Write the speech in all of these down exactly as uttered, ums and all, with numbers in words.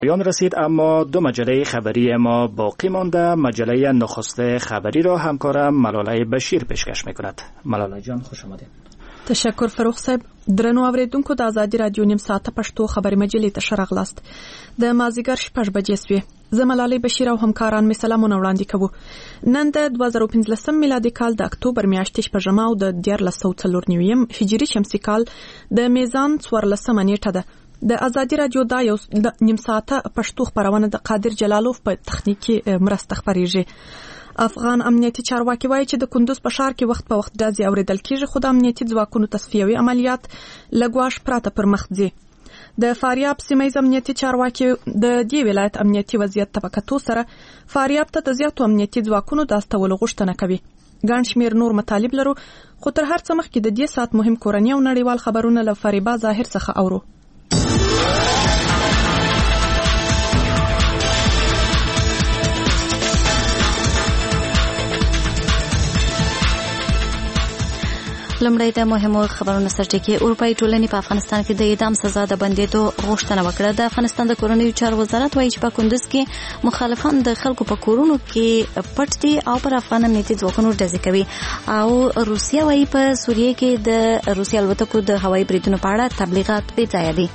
بیان رسید اما دو مجله خبری ما باقی مانده. مجله نخست خبری را همکارم ملاله بشیر پیشکش میکند. ملاله جان خوش آمدید. تشکر فروخ صاحب. درنو اوریدونکو د آزادي رادیو نیم ساعته پښتو خبري مجلې ته شراغلاست. د مازیګر شپږ بجې سوې. زه ملالۍ بشیر او همکاران می سلامونه وړاندې کوو. نن د دوه زره پنځلسم میلادي کال د اکتوبر میاشتې شپږمه او د دیارلس سوه څلور نویم هجري شمسي کال د میزان څوارلسمه نیټه ده. د آزادي رادیو دا یو نیم ساعته پښتو خبرونه د قادر جلالوف په تخنیکی مرسته خبريږي. افغان امنیتي چارواکي وایي چې د کندوز په ښار کې وخت په وخت ډزې اوریدل کیږي، خو د امنیتي ځواکونو تصفیوي عملیات لګواش پراته پر مخ ځي. د فاریاب سیمه امنیتي چارواکي د دې ولایت امنیتي وضعیت ته په کتو سره فاریاب ته د زیاتو امنیتي ځواکونو د استولو غوښتنه کوي. ګڼ شمېر نور مطالب لرو، خو تر هر څه مخکې د دې ساعت مهم کورني او نړیوال خبرونه له فریبا ظاهر څخه اورو. لمړی د مهمو خبرونو سرټکی. اروپایي ټولنې په افغانستان کې د اعدام سزا د بندېدو غوښتنه وکړه. د افغانستان د کورنیو چارو وزارت وایي چې په کندوز کې مخالفان د خلکو په کورونو کې پټ دي او پر افغان امنیتي ځواکونو ډزې کوي. او روسیه وایي په سوریه کې د روسي الوتکو د هوایي بریدونو په اړه تبلیغات بې ځایه دي.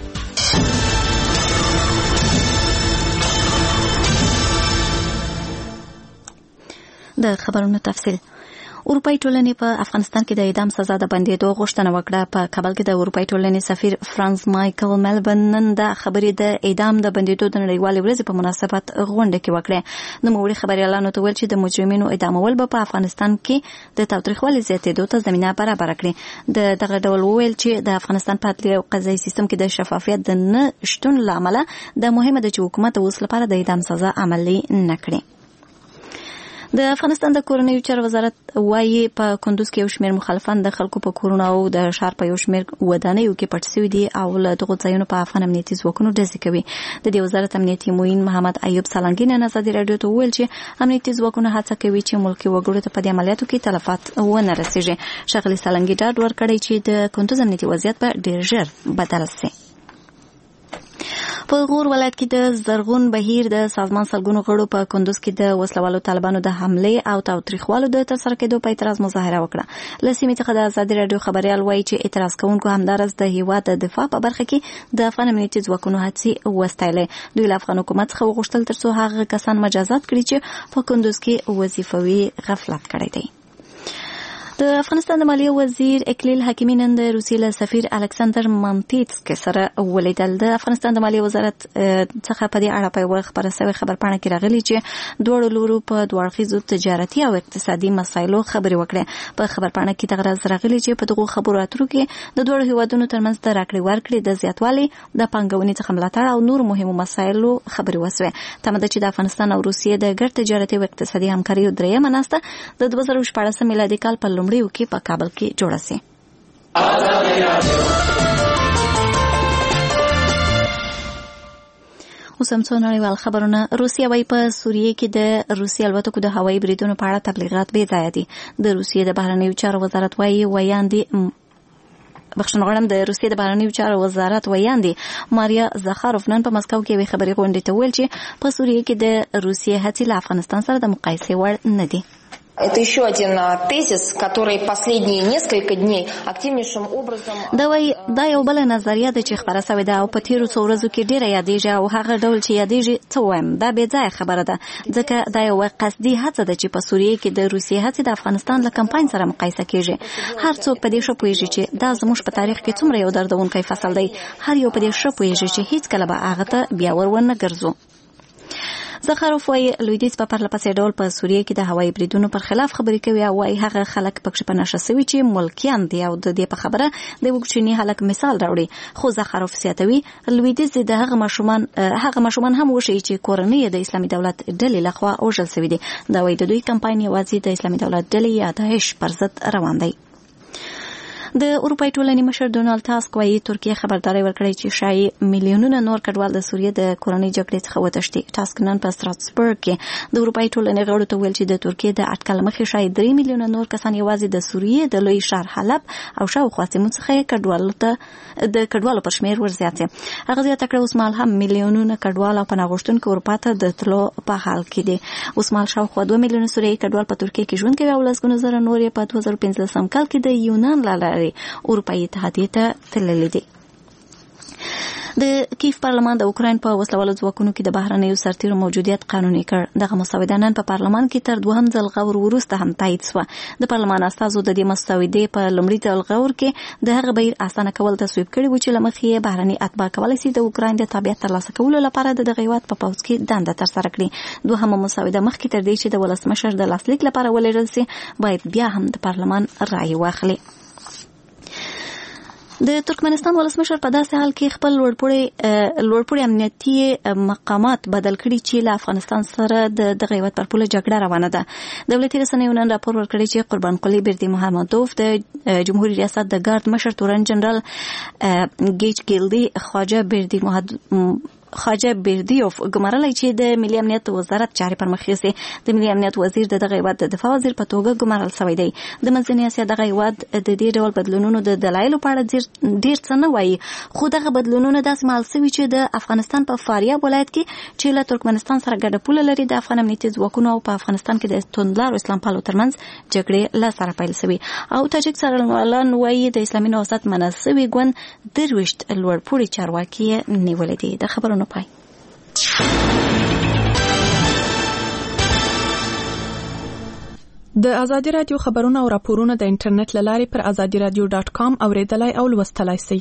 د خبرونو تفصیل. اروپایي ټولنې په افغانستان کې د اعدام سزا د بندېدو غوښتنه وکړه. په کابل کې د اروپایي ټولنې سفیر فرانس مایکل ملبن نن د خبرې د اعدام د بندېدو د نړیوالې ورځې په مناسبت غونډه کې وکړه. نوموړي خبريالانو ته ویل چې د مجرمینو اعدامول به په افغانستان کې د تاوتریخوالي زیاتېدو ته زمینه برابره کړي. د دغه ډول ویل چې د افغانستان په عدلي او قضایي سیستم کې د شفافیت د نه شتون له امله د مهمه ده چې حکومت اوس لپاره د اعدام سزا عملي نه کړي. د افغانستان د کورنیو چارو وزارت وایي په کندوز کې یو شمېر مخالفان د خلکو په کورونو او د ښار په یو شمېر ودانیو کې پټ شوي دي او له دغو ځایونو په افغان امنیتي ځواکونو ډزې کوي. د دې وزارت امنیتي معین محمد ایوب سالنګي نن ازادي راډیو ته وویل چې امنیتي ځواکونه هڅه کوي چې ملکي وګړو ته په دې عملیاتو کې تلفات ونه رسیږي. ښاغلي سالنګي ډاډ ورکړی چې د کندوز امنیتي وضعیت به ډېر ژر بدل شي. په غور ولایت کې د زرغون بهیر د سازمان سلګونو غړو په کندوز کې د وسلوالو طالبانو د حمله او تاوتریخوالو د ترسره کېدو په اعتراض مظاهره وکړه. له سیمې څخه د آزادي راډیو خبريال وایي چې اعتراض کوونکو همدارس د هیواد د دفاع په برخه کې د افغان امنیتي ځواکونو هڅې وستایلې. دوی له افغان حکومت څخه وغوښتل ترڅو هغه کسان مجازات کړي چې په کندوز کې وظیفوي غفلت کړی دی. د افغانستان د مالیې وزیر اکلیل حکیمی نن د روسیې له سفیر الکساندر مانتیتسک سره ولیدل. د افغانستان د مالیې وزارت څخه په دې اړه په یوه خبره سوې خبرپاڼه کې راغلي چې دواړو لورو په دوه اړخیزو تجارتي او اقتصادي مسایلو خبرې وکړې. په خبرپاڼه کې دغه راز راغلي چې په دغو خبرو اترو کې د دواړو هیوادونو ترمنځ د راکړې ورکړې د زیاتوالي، د پانګونې څخه ملاتړ او نور مهمو مسایلو خبرې وسوې. تمه ده چې د افغانستان او روسیې د ګډ تجارتي او اقتصادي همکاریو دریمه ناسته د دوه زره شپاړسم میلادي کال په لومړیو کې په کابل کې جوړه سي. اوس هم څو نړیوال خبرونه. روسیه وایي په سوریه کې د روسي الوتکو د هوایي بریدونو په اړه تبلیغات بې ځایه دي. د روسیې د بهرنیو چارو وزارت وایي ویاندې بخښنه غواړم د روسیې د بهرنیو چارو وزارت ویاندې ماریا زخاروف نن په مسکو کې یوې خبري غونډې ته ویل چې په سوریه کې د روسیې هڅې له افغانستان سره د مقایسې وړ نه دي. Это еще один тезис, который последние несколько дней активнейшим образом دا وایي دا یو بل نظریه ده چې خبره شوې ده او په تیرو څو ورځو کې ډیره یادېږي او هغه ډول چې یادېږي څه وایم دا بې ځایه خبره ده ځکه دا یو قصدي هڅه ده چې په سوریه کې د روسیې هڅې د افغانستان له کمپاین سره مقایسه کېږي. هر څوک په دې ښه پوهېږي چې دا زموږ په تاریخ کې څومره یو دردونکی فصل دی. هر یو په دې ښه پوهېږي چې هیڅکله به هغه ته بیا ور ونه ګرځو. زخاروف وایي لویدیځ په پرله پسې ډول په سوریه کې د هوایي بریدونو پر خلاف خبرې کوي او وایي هغه خلک پکې په نشه سوي چې ملکیان دي او د دې په خبره د یو کوچني هلک مثال راوړي. خو زخاروف زیاتوي لویدیځ د هغه ماشومان هغه ماشومان هم وشي چې کورنۍ د اسلامي دولت ډلې لخوا وژل سوي دي. دا وایي د دوی کمپاین یوازې د اسلامي دولت ډلې یا داعش پر ضد روان دی. د اروپای ټولنې مشر ډونالد تاسک وايي ترکیه خبرداري ورکړې چې شایي میلیونونه نور کډوال د سوریې د کورنۍ جګړې څخه وتښتي. تاسک نن په ستراسبورګ کې د اروپای ټولنې غړو ته ویل چې د ترکیې د اټکل مخې شایي درې میلیونه نور کسان یوازې د سوریې د لوی ښار حلب او شاوخوا سیمو څخه کډوالو ته د کډوالو پر شمېر ورزیات دي. هغه زیاته کړه اوس مهال هم میلیونونه کډوال او پناه غوښتونکي اروپا ته د تلو په حال کې دي. اوس مهال شاوخوا دوه میلیونه سوریایي کډوال په ترکیه کې ژوند کوي او لسګونه زره نور یې په دوه زره پنځلسم کال کې د یونان له لارې اروپایي اتحادیې ته تللي دي. د کیف پارلمان د اوکراین په وسلوالو ځواکونو کې د بهرنیو سرتیرو موجودیت قانوني کړ. دغه مسوده نن په پارلمان کې تر دوهم ځل غور وروسته هم تایید شوه. د پارلمان استازو د دې مسودې په لومړي ځل غور کې د هغه بهیر اسانه کول تصویب کړي و چې له مخې یې بهرني اتباع کولی شي د اوکراین د تابعیت ترلاسه کولو لپاره د دغه هېواد په پوځ کې دنده ترسره کړي. دوهمه مسوده مخکې تر دې چې د ولسمشر د لاسلیک لپاره ولېږل شي باید بیا هم د پارلمان رایې واخلي. د ترکمنستان ولسمشر په داسې حال کې خپل لوړپوړي لوړپوړي امنیتي مقامات بدل کړي چې له افغانستان سره د دغه هېواد پر پوله جګړه روانه ده. دولتي رسنیو نن راپور ورکړی چې قربان قلی بردي محمدوف د جمهوریت ریاست د ګارد مشر تورن جنرال ګیچ ګیلدي خواجه بردي خواجه بردیوف ګمارلی چې د ملي امنیت وزارت چارې پر مخ یوسي. د ملي امنیت وزیر د دغه هېواد د دفاع وزیر په توګه ګمارل شوی دی. د منځنۍ اسیا دغه هېواد د دې ډول بدلونونو د دلایلو په اړه ډېر څه نه وایي، خو دغه بدلونونه داسې مهال شوي چې د افغانستان په فاریاب ولایت کې چې له ترکمنستان سره ګډه پوله لري د افغان امنیتي ځواکونو او په افغانستان کې د توندلارو اسلام پالو ترمنځ جګړې له سره پیل شوي. او تاجک څارنوالان وایي د اسلامي نوښت منع شوي ګوند درویشت لوړپوړي چارواکي یې نیولي دي. د خبرونو پای. د ازادي رادیو خبرونه او راپورونه د انټرنیټ له لارې پر ازادي رادیو ډاټ کام اوریدلای او لوستلای شئ.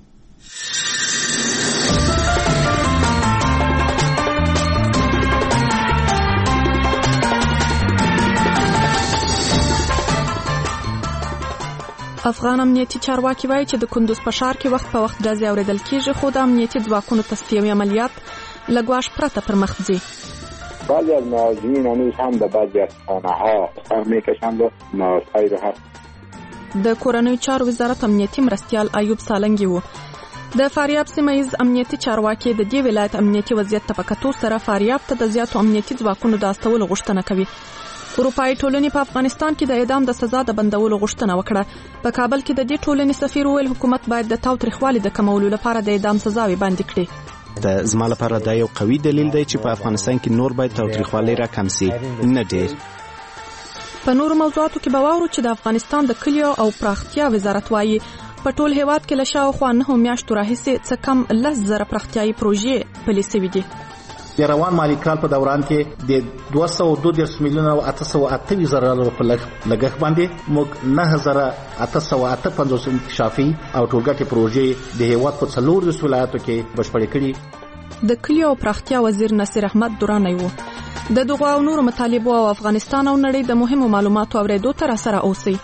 افغان امنیتي چارواکي وایي چې د کندوز په ښار کې وخت په وخت ډزې اورېدل کېږي، خو د امنیتي ځواکونو تصفیوي عملیات له ګواښ پرته پر مخ ځي. بعضی از مهاجرین هنوز هم به بعضی از خانه‌ها سر می‌کشند و ناسیر هست. د کورنیو چارو وزارت امنیتي مرستیال ایوب سالنګي وو. د فاریاب سیمه ییز امنیتي چارواکي د دې ولایت امنیتي وضعیت ته په کتو سره فاریاب ته د زیاتو امنیتي ځواکونو د استولو غوښتنه کوي. اروپایي ټولنې په افغانستان کې د اعدام د سزا د بندولو غوښتنه وکړه. په کابل کې د دې ټولنې سفیر ویل حکومت باید د تاوتریخوالي د کمولو لپاره د اعدام سزاوي باندې کړي. د زما لپاره دا یو قوي دلیل دی چې په افغانستان کې نور باید تاوتریخوالي را کم شي، نه ډیر. په نورو موضوعاتو کې به واورو چې د افغانستان د کلیو او پراختیا وزارت وایي په ټول هیواد کې له شاوخوا نهو میاشتو راهیسې څه کم لس زره پراختیایي پروژې پلي شوي دي. د روان مالي کال په دوران کې د دوه سوه دوه دېرش میلیونه او اته سوه اته ویشت زره ډالرو په لګښت باندې موږ نهه زره اته سوه اته پنځوس انکشافي او ټولګټې پروژې د هیواد په څلور ولایتو کې بشپړې کړي. د کلیو او پراختیا وزیر نصیر احمد درانی وو. د دغو او نورو مطالبو او افغانستان او نړۍ د مهمو معلوماتو اورېدو ته راسره اوسئ.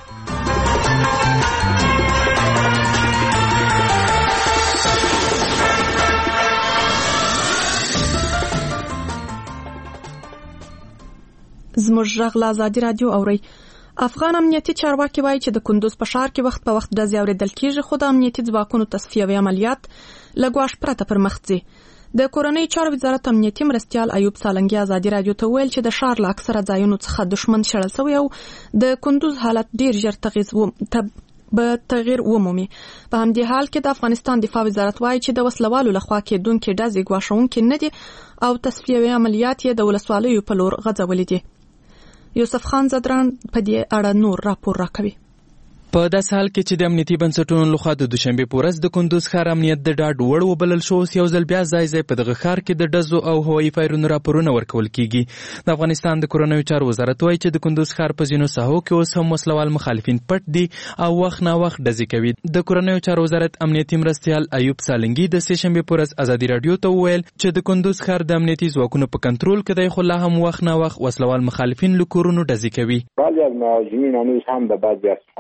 زموږ غږ له ازادي رادیو اورئ. افغان امنیتي چارواکي وایي چې د کندوز په ښار کې وخت په وخت ډزې اورېدل کېږي، خو د امنیتي ځواکونو تصفیوي عملیات له ګواښ پرته پر مخ ځي. د کورنیو چارو وزارت امنیتي مرستیال ایوب سالنګي ازادي رادیو ته ویل چې د ښار له اکثره ځایونو څخه دښمن شړل شوی او د کندوز حالت ډیر ژر به تغییر ومومي. په همدې حال کې د افغانستان دفاع وزارت وایي چې د وسلوالو لخوا کېدونکې ډزې ګواښونکې نه دي او تصفیوي عملیات یې د ولسوالیو په لور غځولي دي. یوسف خان زدران په دې اړه نور راپور راکوي. په داسې حال کې چې د امنیتي بنسټونو لخوا د دوشنبې په ورځ د کندوز ښار امنیت د ډاډ وړ وبلل شو، یو ځل بیا ځای ځای په دغه ښار کې د ډزو او هوایي فایرونو راپورونه ورکول کیږي. د افغانستان د کورنیو چارو وزارت وایي چې د کندوز ښار په ځینو ساحو کې اوس هم وسلوال مخالفین پټ دي او وخت نا وخت ډزې کوي. د کورنیو چارو وزارت امنیتي مرستیال ایوب سالنګي د سه شنبې په ورځ ازادي رادیو ته وویل چې د کندوز ښار د امنیتي ځواکونو په کنټرول کې دی، خو لا هم وخت نا وخت وسلوال مخالفین له کورونو ډزې کوي. بعضی از مهاجرین هنوز هم به بعضی از خانه‌ها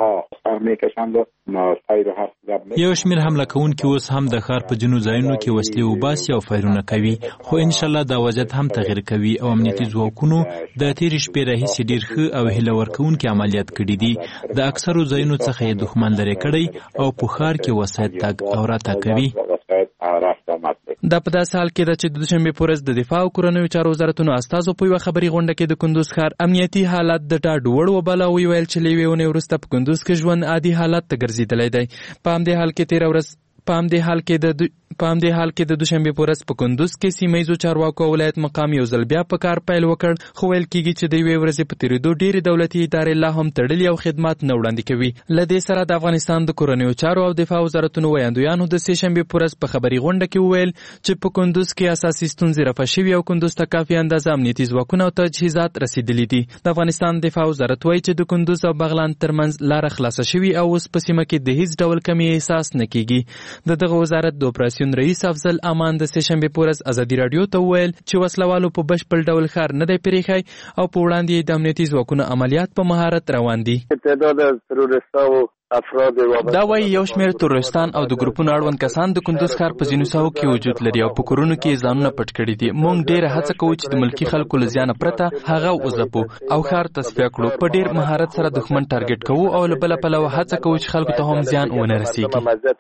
ها سر میکشند و سایر هر ضرب. یو شمیر حمله کوونکي اوس هم د ښار په ځینو ځایونو کې وسلې وباسي او فایرونه کوي، خو ان شاء الله دا وضعیت هم تغیر کوي او امنیتي ځواکونو د تېرې شپې راهیسې ډېر ښه او هیله ورکوونکي عملیات کړي دي. د اکثرو ځایونو څخه یې دښمن لرې کړی او په ښار کې وسایط تګ او راتګ کوي. دا په داسې حال کې ده چې د دوشنبې په ورځ د دفاع او کورنیو چارو وزارتونو استازو په یوه خبري غونډه کې د کندوز ښار امنیتي حالت د ډاډ وړ وباله او ویل چې له یوې اونۍ وروسته په کندوز کې ژوند عادي حالت ته ګرځېدلی دی. په همدې حال کې تېره ورځ په همدې حال کې د په همدې حال کې د دوشنبې په ورځ په کندوز کې سیمه ییزو چارواکو او ولایت مقام یو ځل بیا په کار پیل وکړ، خو ویل کېږي چې د یوې ورځې په تېرېدو ډېرې دولتي ادارې لا هم تړلي او خدمات نه وړاندې کوي. له دې سره د افغانستان د کورنیو چارو او دفاع وزارتونو ویاندویانو د سې شنبې په ورځ په خبري غونډه کې وویل چې په کندوز کې اساسي ستونزې رفع شوي او کندوز ته کافي اندازه امنیتي ځواکونه او تجهیزات رسېدلي دي. د افغانستان دفاع وزارت وایي چې د کندوز او بغلان ترمنځ لاره خلاصه شوي او اوس په سیمه کې د هیڅ ډول کمی احساس نه کېږي. د دغه وزارت د اپراسیون رئیس افضل امان د سې شنبې په ورځ ازادي راډیو ته وویل چې وسلوالو په بشپړ ډول ښار نه دی پرېښی او په وړاندې د امنیتي ځواکونو عملیات په مهارت روان دي. دا وایي یو شمېر تروریستان او د ګروپونو اړوند کسان د کندوز ښار په ځینو ساحو کې وجود لري او په کورونو کې ځانونه پټ کړي دي. موږ ډېره هڅه کوو چې د ملکي خلکو له زیانه پرته هغه وځپو او ښار تصفیه کړو. په ډېر مهارت سره دښمن ټارګټ کوو او له بله پلوه هڅه کوو چې خلکو ته هم زیان ونه رسېږي.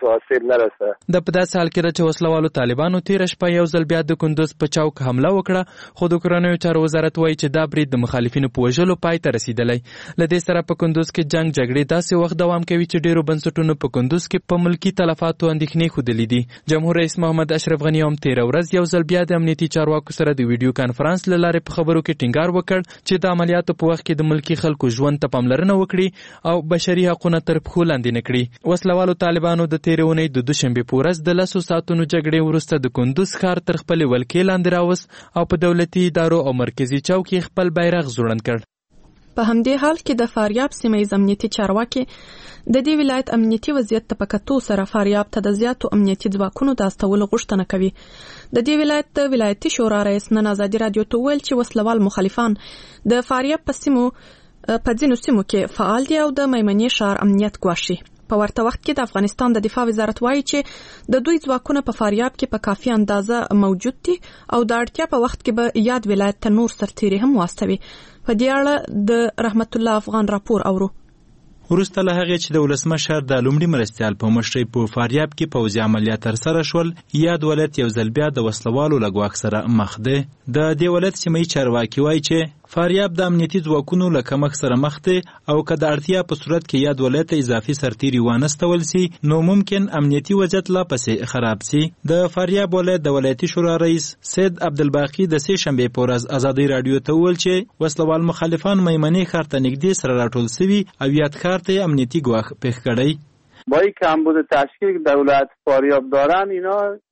دا په داسې حال کې ده چې وسلوالو طالبانو تېره شپه یو ځل بیا د کندوز په چوک حمله وکړه، خو د کورنیو چارو وزارت وایي چې دا برید د مخالفینو په وژلو پای ته رسېدلی. له دې سره په کندوز کې جنګ جګړې داسې وخت دوام کوي چې ډېرو بنسټونو په کندوز کې په ملکی تلفاتو اندېښنې ښودلې دي. جمهور رئیس محمد اشرف غني هم تېره ورځ یو ځل بیا د امنیتي چارواکو سره د ویډیو کانفرنس له لارې په خبرو کې ټینګار وکړ چې د عملیاتو په وخت کې د ملکي خلکو ژوند ته پاملرنه وکړي او بشري حقونه تر پښو لاندې نه کړي. وسلوالو طالبانو د تېرې اونۍ د دوشنبې په ورځ د لسو ساعتونو جګړې وروسته د کندوز ښار تر خپلې ولکې لاندې راوست او په دولتي ادارو او مرکزي چوک کې خپل بیرغ ځوړند کړ. په همدې حال کې د فاریاب سیمه ییز امنیتي چارواکي د دې ولایت امنیتي وضعیت ته په کتو سره فاریاب ته د زیاتو امنیتي ځواکونو د استولو غوښتنه کوي. د دې ولایت د ولایتي شورا رئیس نن ازادي راډیو ته ویل چې وسلوال مخالفان د فاریاب په سیمو په ځینو سیمو کې فعال دي او د میمنې ښار امنیت ګواښي. په ورته وخت کې د افغانستان د دفاع وزارت وایي چې د دوی ځواکونه په فاریاب کې په کافي اندازه موجود دي او د اړتیا په وخت کې به یاد ولایت ته نور سرتیري هم واستوي. په دې اړه د رحمت الله افغان راپور اورو. وروسته له هغې چې د ولسمشر د لومړي مرستیال په مشرۍ په فاریاب کې پوځي عملیات ترسره شول، یاد ولایت یو ځل بیا د وسلوالو له ګواښ سره مخ دی. د دې ولایت سیمه ییز چارواکي وایي چې فاریاب د امنیتي ځواکونو له کمښت سره مخ دی او که د اړتیا په صورت کې یاد ولایت ته اضافي سرتیري وانستول سي نو ممکن امنیتي وضعیت لا پسې خراب سي. د فاریاب ولایت د ولایتي شورا رئیس سید عبدالباقي د سې شنبې په ورځ ازادي راډیو ته وویل چې وسلوال مخالفان میمنې ښار ته نږدې سره راټول سوي او یاد ښار ته امنیتی ګواښ پېښ کړی. با این کمبود تشکیل که دولت فاریاب دارن اینا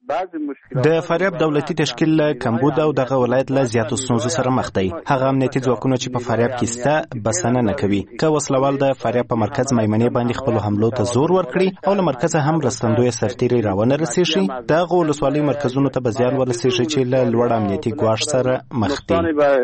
د فاریاب دولتي تشکیل له کمبود او دغه ولایت له زیاتو ستونزو سره مخ دی. هغه امنیتي ځواکونه چې په فاریاب کې سته بسنه نه کوي. که وسلوال د فاریاب په مرکز میمنې باندې خپل حملو ته زور ورکړي او له مرکزه هم رستندوی سرتیري راونه رسېږي، دغه ولسوالۍ مرکزونو ته به زیان ورسېږي چې له لوړ امنیتي ګواښ سره مخ دي.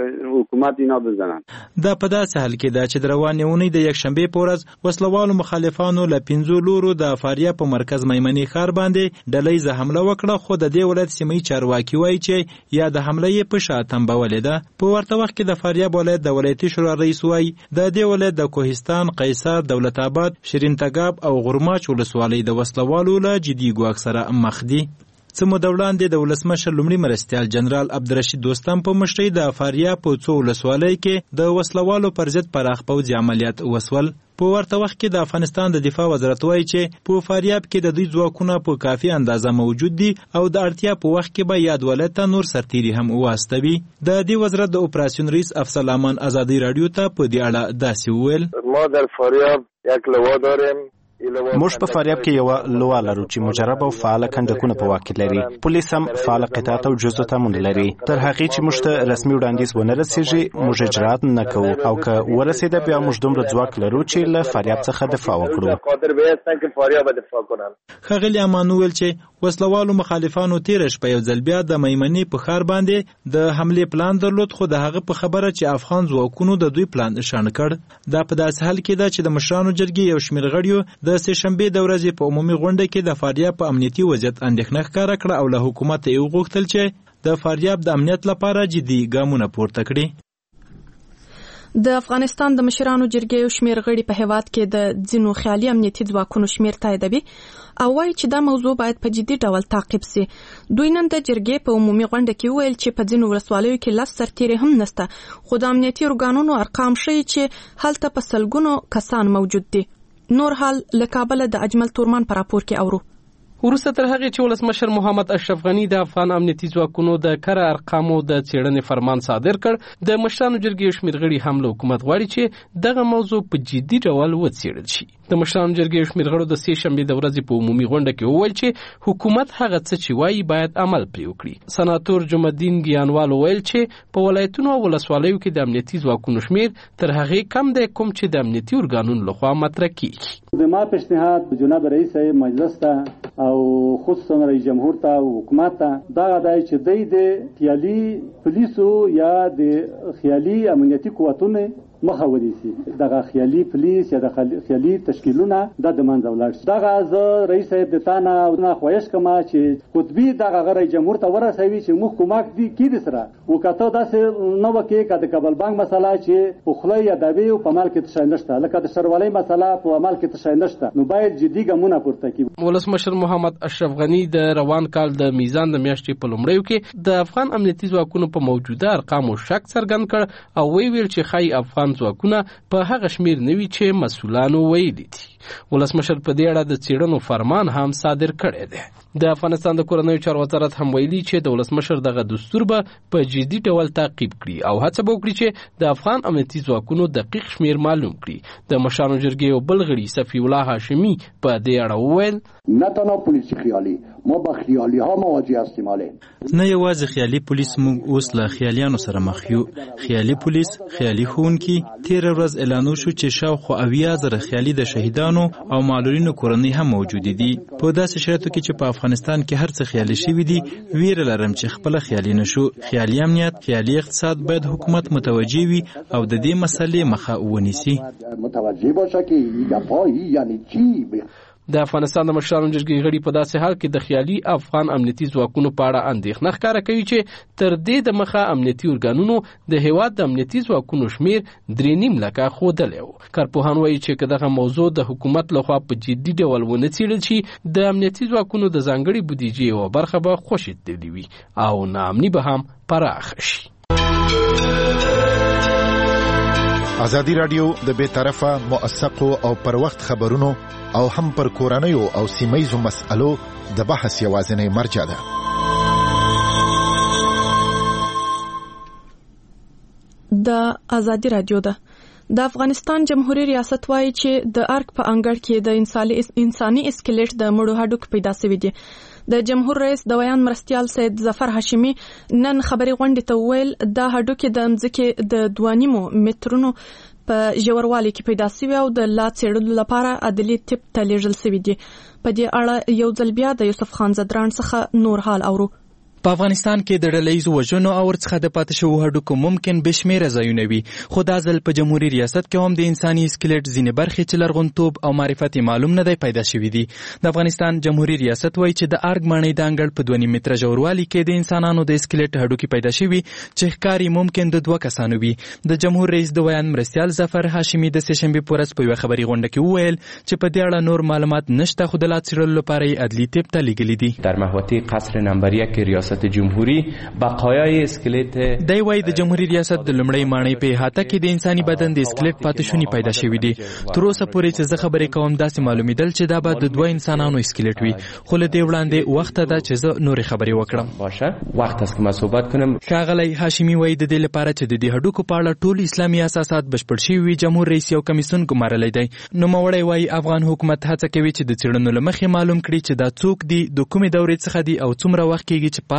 دا په داسې حال کې ده چې د روانې اونۍ د یکشنبې په ورځ وسلوالو مخالفانو له پنځو لورو د فاریاب په مرکز میمنې ښار باندې ډلهییزه حمله وکړه، خو د دې ولایت سیمه ییز چارواکي وایي چې یا د حمله یې په شا تنبولې ده. په ورته وخت کې د فاریاب ولایت د ولایتي شورا رئیس وایي د دې ولایت د کوهستان، قیصر، دولت آباد، شیرین تګاب او غرماچ ولسوالۍ د وسلوالو له جدي ګواښ سره مخ دي. څه موده وړاندې د ولسمشر لومړي مرستیال جنرال عبدالرشید دوستم په مشرۍ د فاریاب په څو ولسوالۍ کې د وسلوالو پر ضد پراخ پوځي عملیات وسول. په ورته وخت کې د افغانستان د دفاع وزارت وایي چې په فاریاب کې د دوی ځواکونه په کافي اندازه موجود دي او د اړتیا په وخت کې به یاد ولایت ته نور سرتیري هم واستوي. د دې وزارت د اپراسیون رئیس افضل امان ازادي راډیو ته په دې اړه داسې وویل: ما در فاریاب یک لوا داریم. موږ په فاریاب کې یو لوا لرو چې مجرب او فعال کندکونه په واقع لري. پولیس هم فعال قطعات او جزو تامین لري. تر هغې چې موږ ته رسمي وړاندیز ونه رسیږي موږ اجرات نه کوو او که ورسېده بیا موږ دومره ځواک لرو چې له فاریاب څخه دفاع وکړو. ښاغلي امان وویل چې وسلوالو مخالفانو تیر شپه یو ځل بیا د میمنې په ښار باندې د حملې پلان درلود، خو د هغه په خبره چې افغان ځواکونو د دوی پلان شنډ کړ. دا په داسې حال کې ده چې د مشرانو جرګې یو شمېر غړیو د سه شنبې د ورځې په عمومي غونډه کې د فاریاب په امنیتي وضعیت اندېښنه ښکاره کړه او له حکومت یې وغوښتل چې د فاریاب د امنیت لپاره جدي ګامونه پورته کړي. د افغانستان د مشرانو جرګې یو شمېر غړي په هیواد کې د ځینو خیالي امنیتي ځواکونو شمېر تاییدوي او وایي چې دا موضوع باید په جدي ډول تعقیب سي. دوی نن د جرګې په عمومي غونډه کې وویل چې په ځینو ولسوالیو کې لس سرتیري هم نشته، خو د امنیتي ارګانونو ارقام ښیي چې هلته په سلګونو کسان موجود دي. نور حال له کابل د اجمل تورمان په راپور کې اورو. وروسته تر هغې چې ولسمشر محمد اشرف غني د افغان امنیتي ځواکونو د کره ارقامو د څېړنې فرمان صادر کړ، د مشرانو جرګې یو شمېر غړي هم له حکومت غواړي چې دغه موضوع په جدي ډول وڅېړل شي. د مشرانو جرګې یو شمېر غړو د سې شنبې د ورځې په عمومي غونډه کې وویل چې حکومت هغه څه چې وایي باید عمل پرې وکړي. سناتور جمعالدین ګیانوال وویل چې په ولایتونو او ولسوالیو کې د امنیتي ځواکونو شمېر تر هغې کم دی کوم چې د امنیتي ارګانونو لخوا مطرح کېږي. زما پیشنهاد جناب رئیس مجلس ته او خصوصا رئیس جمهور ته او حکومت ته دا دی چې دوی د خیالي پولیسو یا د خیالي امنیتي قوتونو مخه ونیسي. دغه خیالي پولیس یا د خیالي تشکیلونه د منځه ولاړ شي. دغه زه رئیس صاحب د تانه او نه خواهش کوم چې قطبي دغه رئیس جمهور ته ورسوي چې موږ کومک دي کېد سره وکړو داسې نو وکړي کده کابل بانک مسله چې په خله یا دبي او په مال کې تشای نشته، لکه د شروالۍ مسله په عمل کې تشای نشته، نو باید جدي ګامونه پورته کړي. ولسمشر محمد اشرف غني د روان کال د میزان د میاشتې په لومړیو کې د افغان امنیتي ځواکونو په موجوده ارقامو شک څرګند کړ او ویل چې خای افغان ځواکونه په هغه شمیر نوي چې مسؤلانو ویلي دي. ولسمشر په دې اړه د څېړنو فرمان هم صادر کړی دی. د افغانستان د کورنیو چارو وزارت هم ویلي چې د ولسمشر دغه دستور به په جدي ډول تعقیب کړي او هڅه به وکړي چې د افغان امنیتي ځواکونو دقیق شمیر معلوم کړي. د مشرانو جرګې یو بل غړي صفي الله هاشمي په دې اړه وویل نه تنها پلیس خیالي ما با خیالی ها مواجه هستیم. نه یوازې خیالي پولیس، موږ اوس له خیالیانو سره مخ یو. خیالي پولیس، خیالي ښوونکي. تېره ورځ اعلانو شو چې شاوخوا اویا زره خیالي د شهیدانو او معلولینو کورنۍ هم موجود دي. په داسې شرایطو کې چې په افغانستان کې هر څه خیالي شوي دي، ویره لرم چې خپله خیالي نشو. خیالي امنیت، خیالي اقتصاد باید حکومت متوجه وي او د دې مسلې مخه ونیسي. متوجه باشه که دفاعی یعنی چی. د افغانستان د مشرانو جرګې غړي په داسې حال کې د خیالي افغان امنیتي ځواکونو په اړه اندېښنه ښکاره کوي چې تر دې د مخه امنیتي ارګانونو د هیواد د امنیتي ځواکونو شمیر درې نیم لکه ښودلی و. کارپوهان وایي چې که دغه موضوع د حکومت لخوا په جدي ډول ونه څېړل شي، د امنیتي ځواکونو د ځانګړې بودیجې یوه برخه به خوشې تللې وي او ناامني به هم پراخه شي. ازادي راډیو د بې طرفه موثقو او پر وخت خبرونو او هم پر کورنیو او سیمایزو مسألو د بحث یوازینی مرجع ده. د ازادي راډیو ده. د افغانستان جمهوریت ریاست وایي چې د ارګ په انګړ کې د انساني اسکلیټ د مړو هډوکو پیدا شوي دي. د جمهور رئیس د ویان مرستیال سید ظفر هاشمي نن خبري غونډې ته ویل دا هډوکي د ځمکې د دوه نیمو مترونو په ژوروالي کې پیدا شوي او د لا څېړلو لپاره عدلي طب ته لیږل شوي دي. په دې اړه یو ځل بیا د یوسف خان زدران څخه نور حال اورو. په افغانستان کې د ډلهییزو وژنو او ورڅخه د پاتې شوو هډوکو ممکن بشمیره ځایونه وي، خو دا ځل په جمهوري ریاست کې هم د انساني اسکلیټ ځینې برخې چې لرغونتوب او معرفت معلوم نه دی پیدا شوي دي. د افغانستان جمهوري ریاست وایي چې د ارګ ماڼۍ د انګړ په دوه نیم متره ژوروالي کې د انسانانو د اسکلیټ هډوکي پیدا شوي چې ښکاري ممکن د دوه کسانو وي. د جمهور رئیس د ویان مرستیال ظفر هاشمي د سې شنبې په ورځ په یوه خبري غونډه کې وویل چې په دې اړه نور معلومات نشته، خو د لا څېړلو لپاره یې عدلي طب ته لیږلي دي. در محوطه قصر نمبر یک ریاست جمهوری بقایای اسکلیت دی وای د جمهوریت ریاست د لومړی ماڼۍ په احاطه کې د انساني بدن د اسکلیټ پاتې شوني پیدا شوي دي. تر اوسه پورې چې زه خبرې کوم داسې معلومیدل چې دا به د دوه انسانانو اسکلیټ وي، خو له دې وړاندې وخت ده چې زه نورې خبرې وکړم. باشه وخت است که ما صحبت کنم. ښاغلی هاشمي وایي د دې لپاره چې د دې هډوکو په اړه ټول اسلامي اساسات بشپړ شوي وي، جمهور رئیس یو کمیسیون ګمارلی دی. نوموړی وایي افغان حکومت هڅه کوي چې د څېړنو له مخې معلوم کړي چې دا څوک دي، د کومې دورې څخه دي او څومره وخت کېږي چې په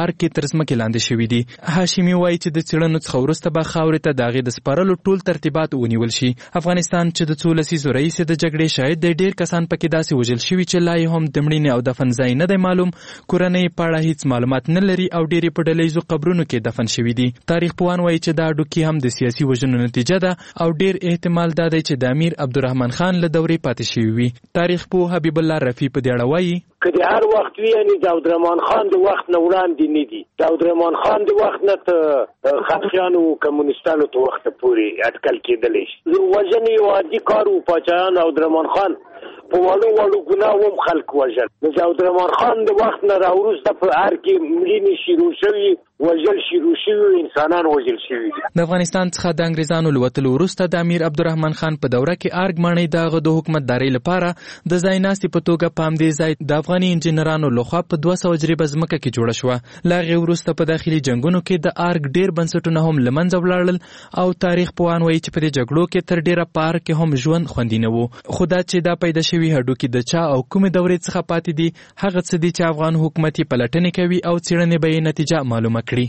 پارک کې تر ځمکې لاندې شوي دي. هاشمي وایي چې د څېړنو څخه وروسته به خاورې ته د هغې د سپارلو ټول ترتیبات ونیول شي. افغانستان چې د څو لسیزو راهیسې د جګړې شاهد دی، ډېر کسان پکې داسې وژل شوي چې لا یې هم د مړینې او دفن ځای نه دی معلوم، کورنۍ په اړه هیڅ معلومات نه لري او ډېرې په ډلهییزو قبرونو کې دفن شوي دي. تاریخ پوهان وایي چې دا ډوکي هم د سیاسي وژنو نتیجه ده او ډېر احتمال دا دی چې د امیر عبدالرحمن خان له دورې پاتې شوي وي. تاریخ پوه حبیب الله رفیع په دې اړه وایي که د هر وخت وي، یعنې داود رحمان خان د وخت نه وړاندې نه دي. داود رحمان خان د وخت نه ته خطیانو کمونیستانو ته وخت پورې اټکل کېدلی شي. وژنې یو عادي کار و. پاچایان داود رحمان خان په وړو وړو ګناه هم خلک وژل. د داود رحمان خان د وخت نه راوروسته په هر کې مړینې شروع شوي، وژل شروع شوي، انسانان وژل شوي دي. د افغانستان څخه د انګریزانو له وتلو وروسته د امیر عبدالرحمن خان په دوره کې ارګ ماڼۍ د هغه د حکومتدارۍ لپاره د ځای ناستې په توګه په همدې ځای د افغاني انجینرانو لخوا په دوه سوه جریبه ځمکه کې جوړه شوه. له هغې وروسته په داخلي جنګونو کې د ارګ ډېر بنسټونه هم له منځه ولاړل او تاریخ پوهان وایي چې په دې جګړو کې تر ډېره په ارګ کې هم ژوند خوندي نه و. خو دا چې دا پیدا شوي هډوکي د چا او کومې دورې څخه پاتې دي، هغه څه دي چې افغان حکومت یې پلټنې کوي او څېړنې به یې نتیجه معلومه کړي.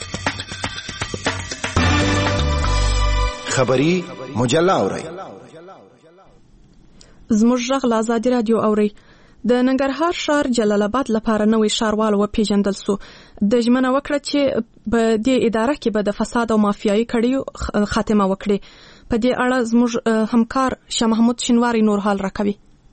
خبری مجله اورئ. زموږ غږ له ازادي رادیو اورئ. د ننګرهار ښار جلال آباد لپاره نوی ښاروال وپېژندل سو. د ژمنه وکړه چې په دې اداره کې به د فساد او مافیایي کړیو خاتمه وکړي. په دې اړه زموږ همکار شاه محمود شینواری نور حال راکوي.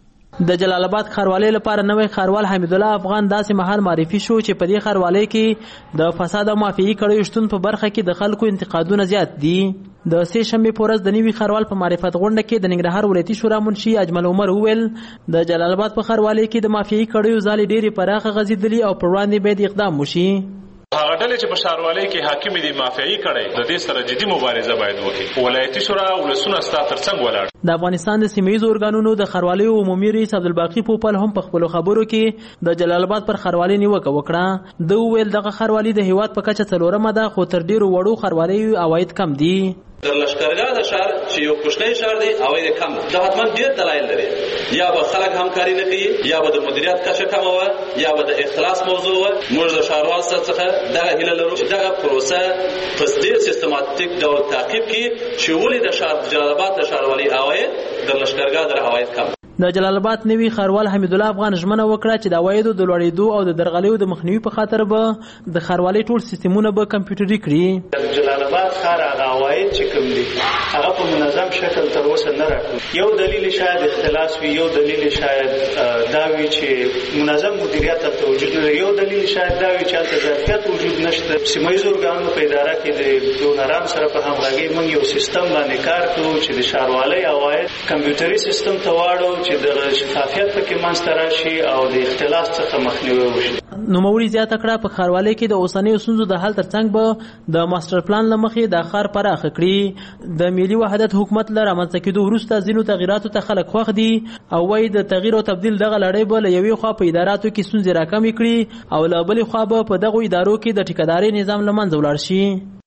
د جلال آباد ښاروالۍ لپاره نوی ښاروال حمید الله افغان داسې مهال معرفي شو چې په دې ښاروالۍ کې د فساد او مافیایي کړیو شتون په برخه کې د خلکو انتقادونه زیات دي. د سې شنبې په ورځ د نوي ښاروال په معرفت غونډه کې د ننګرهار ولایتي شورا منشي اجمل عمر وویل د جلال آباد په ښاروالۍ کې د مافیایي کړیو ځالې ډېرې پراخه غځېدلي او پر وړاندې باید اقدام وشي. هغه ډلې چې په ښاروالۍ کې حاکم دي مافیایي کړي، د دې سره جدي مبارزه باید وکړي. ولایتي شورا ولسونه ستا تر څنګ ولاړ. د افغانستان د سیمهیزو ارګانونو د ښاروالۍ عمومي رئیس عبدالباقي پوپل هم په خپلو خبرو کې د جلال آباد پر ښاروالۍ نیوکه وکړه. ده وویل دغه ښاروالي د هیواد په کچه څلورمه ده، خو تر ډېرو وړو ښاروالۍ عواید کم دي. در لشکرګاه د ښار چې یو کوچنی ښار دی عواید کم ده، حتما ډېر دلایل لري. یا به خلک همکاري نه کوي، یا به د مدیریت کچه کمه وه، یا به د اخلاص موضوع وه. موږ د ښاروال څخه دغه هیله لرو چې دغه پروسه په ډېر سیستماتیک ډول تعقیب کړي چې ولې د جلال آباد د ښاروالۍ عواید د لشکرګاه در عواید کم. د جلال آباد نوي ښاروال حمید الله افغان ژمنه وکړه چې د عوایدو د لوړېدو او د درغلیو د مخنیوي په خاطر به د ښاروالۍ ټول سیستمونه به کمپیوټري کړي. جلال آباد ښار هغه عواید چې کوم دي هغه په منظم شکل تر اوسه نه راکړي. یو دلیل شاید اختلاس وي، یو دلیل شاید دا وي چې منظم مدیریت ته وجود لري، یو دلیل شاید دا وي چې هلته ظرفیت وجود نشته. سیمهیزو ارګانونو په اداره کې د ډونرانو سره په همغږۍ موږ یو سیستم باندې کار کوو چې د ښاروالۍ عواید کمپیوټري سیستم ته واړو چې د شفافیت پکې منځته راشي او د اختلاس څخه مخنیوی وشي. نوموړي زیاته کړه په ښاروالۍ کې د اوسنیو ستونزو د حل ترڅنګ به د ماستر پلان له مخې د ښار پراخه کړي. د ملي وحدت حکومت له رامنځته کېدو وروسته ځینو تغییراتو ته خلک خوښ دي او وایي د تغییر او تبدیل دغه لړۍ به له یوې خوا په اداراتو کې ستونزې راکمې کړي او له بلې خوا به په دغو ادارو کې د ټیکهدارۍ نظام له منځه ولاړ شي.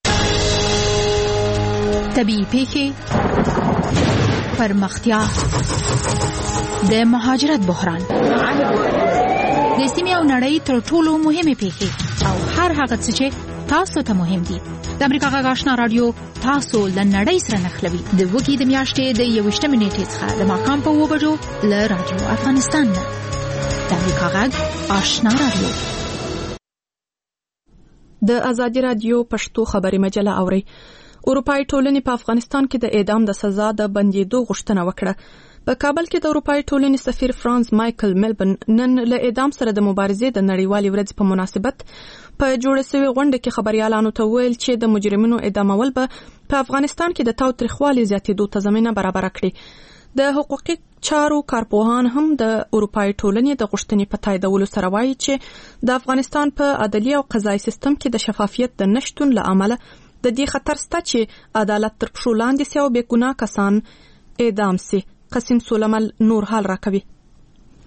طبیعي پیښې، پرمختیا، د مهاجرت بحران، د سیمې او نړۍ تر ټولو مهمې پیښې او هر هغه څه چې تاسو ته مهم دي. د امریکا غږ آشنا رادیو تاسو له نړۍ سره نښلوي. د وګړي د میاشتې د یوویشتمې نیټې څخه د ماښام په اوه بجو له رادیو افغانستان نه. د امریکا غږ آشنا رادیو. د ازادي رادیو پښتو خبري مجله اوري. اروپای ټولنې په افغانستان کې د اعدام د سزا د بندیدو غوښتنه وکړه. په کابل کې د اروپای ټولنې سفیر فرانس مایکل ملبن نن له اعدام سره د مبارزې د نړیوالې ورځې په مناسبت په جوړه شوې غونډه کې خبريالانو ته ویل چې د مجرمینو اعدامول به په افغانستان کې د تاوتریخوالي زیاتېدو ته زمینه برابر کړي. د حقوقي چارو کارپوهان هم د اروپای ټولنې د غوښتنې په تاییدولو سره وایي چې د افغانستان په عدلي او قضایي سیستم کې د شفافیت د نشټون له امله د دې خطر شته چې عدالت تر پښو لاندې سي او بې ګناه کسان اعدام سي. قسم سولمل نور حال راکوي.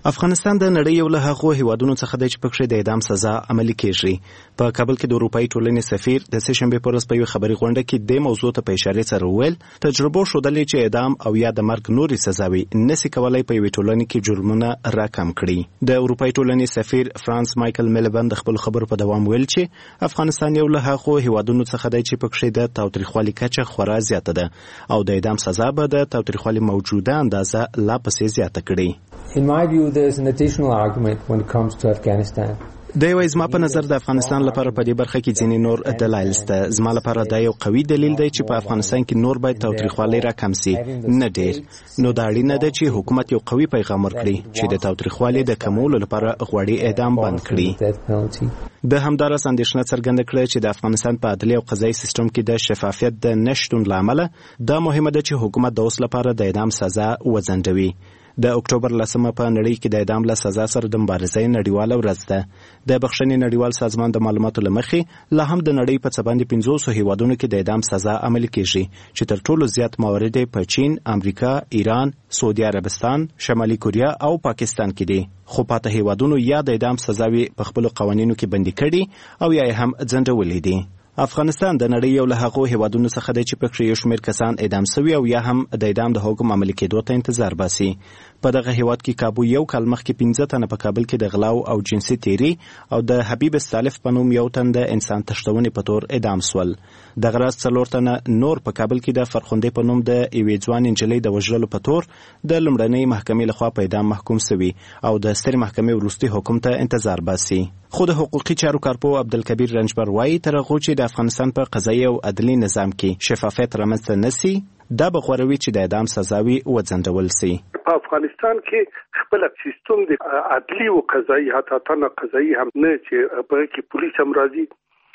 افغانستان د نړۍ یو له هغو هیوادونو څخه دی چې پکې د اعدام سزا عملي کیږي. په کابل کې د اروپאי ټولنې سفیر د سه شنبه پر ورځ په یو خبري غونډه کې د موضوع ته په اشاره سره وویل تجربه ښودلې چې اعدام او یا د مرګ نوري سزاوي نسی کولای په یو ټولنې کې جرمونه راکم کړي. د اروپאי ټولنې سفیر فرانس مایکل میلبند خپل خبرو په دوام ویل چې افغانستان یو له هغو هیوادونو څخه دی چې پکې د تاوتریخوالي کچه خورا زیاته ده او د اعدام سزا به د تاوتریخوالي موجوده اندازه لا پسې زیاته کړي. In my view, there is an additional argument when it comes to Afghanistan. د یو زما په نظر د افغانستان لپاره په دې برخه کې ځینې نور دلایل شته. زما لپاره دا یو قوي دلیل دی چې په افغانستان کې نور باید تاوتریخوالي راکم شي، نه ډیر. نو دا اړینه ده چې حکومت یو قوي پیغام ورکړي چې د تاوتریخوالي د کمولو لپاره غوړي اعدام بند کړي. د همدارس اندېښنه څرګنده کړه چې د افغانستان په عدلي او قضایي سیستم کې د شفافیت د نشټون لامل دا مهمه ده چې حکومت د اوس لپاره د اعدام سزا وځنډوي. د اکتوبر لسمه په نړۍ کې د اعدام له سزا سره د مبارزې نړیواله ورځ ده. د بخښنې نړیوال سازمان د معلوماتو له مخې لا هم د نړۍ په څه باندې پنځوسو هیوادونو کې د اعدام سزا عملي کیږي چې تر ټولو زیات موارد په چین، امریکا، ایران، سعودي عربستان، شمالي کوریا او پاکستان کې دي. خو پاته هیوادونو یا د اعدام سزاوي په خپل قوانینو کې بندي کړي او یا هم ځنډولې دي. افغانستان د نړۍ یو له هغو هیوادونو څخه دی چې پکې یو شمېر کسان اعدام شوي او یا هم د اعدام د حکم عملي کېدو ته انتظار باسي. په دغه هیواد کې کابو یو کال مخکې پنځه تنه په کابل کې د غلاو او جنسي تیری او د حبیب استالف په نوم یو تن د انسان تښتونې په تور اعدام سول. دغه راز څلور تنه نور په کابل کې د فرخندې په نوم د یوې ځوان نجلۍ د وژلو په تور د لومړنۍ محکمې لخوا په اعدام محکوم شوي او د سترې محکمې وروستي حکم ته انتظار باسي. خو د حقوقي چارو کارپو عبدالکبیر رنجبر وایي تر هغو چې د افغانستان په قضایي او عدلي نظام کې شفافیت رامنځته نشي دا به غوروي چې د اعدام سزاوي وځنډول شي. په افغانستان کې خپل سیستم د عدلي او قضایي حتی تنه قضایي هم نه چې په کې پولیس هم راځي،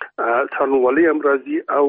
څارنوالي هم راځي او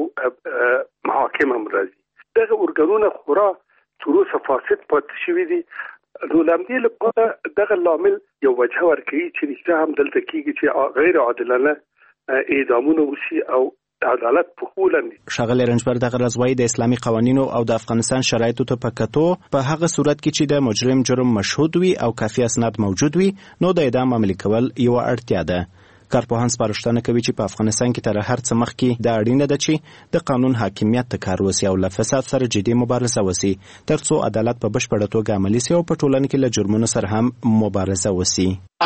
محاکم هم راځي. دغه ارګانونه خورا تر اوسه فاسد پاتې شوي دي. نو لامدې لپاره دغه لامل یو وجه ورکوي چې رښتیا هم دلته کېږي چې غیر عادلانه اعدامونه وشي او عدالت په خو لاندې. ښاغلی رنجبر دغه راز وایي د اسلامي قوانینو او د افغانستان شرایطو ته په کتو په هغه صورت کې چې د مجرم جرم مشهود وي او کافي اسناد موجود وي نو د اعدام عملي کول یوه اړتیا ده. کارپوهان سپارښتنه کوي چې په افغانستان کې تر هر څه مخکې دا اړینه ده چې د قانون حاکمیت ته کار وشي او له فساد سره جدي مبارزه وشي ترڅو عدالت په بشپړه توګه عملي شي او په ټولنه کې له جرمونو سره هم مبارزه وشي.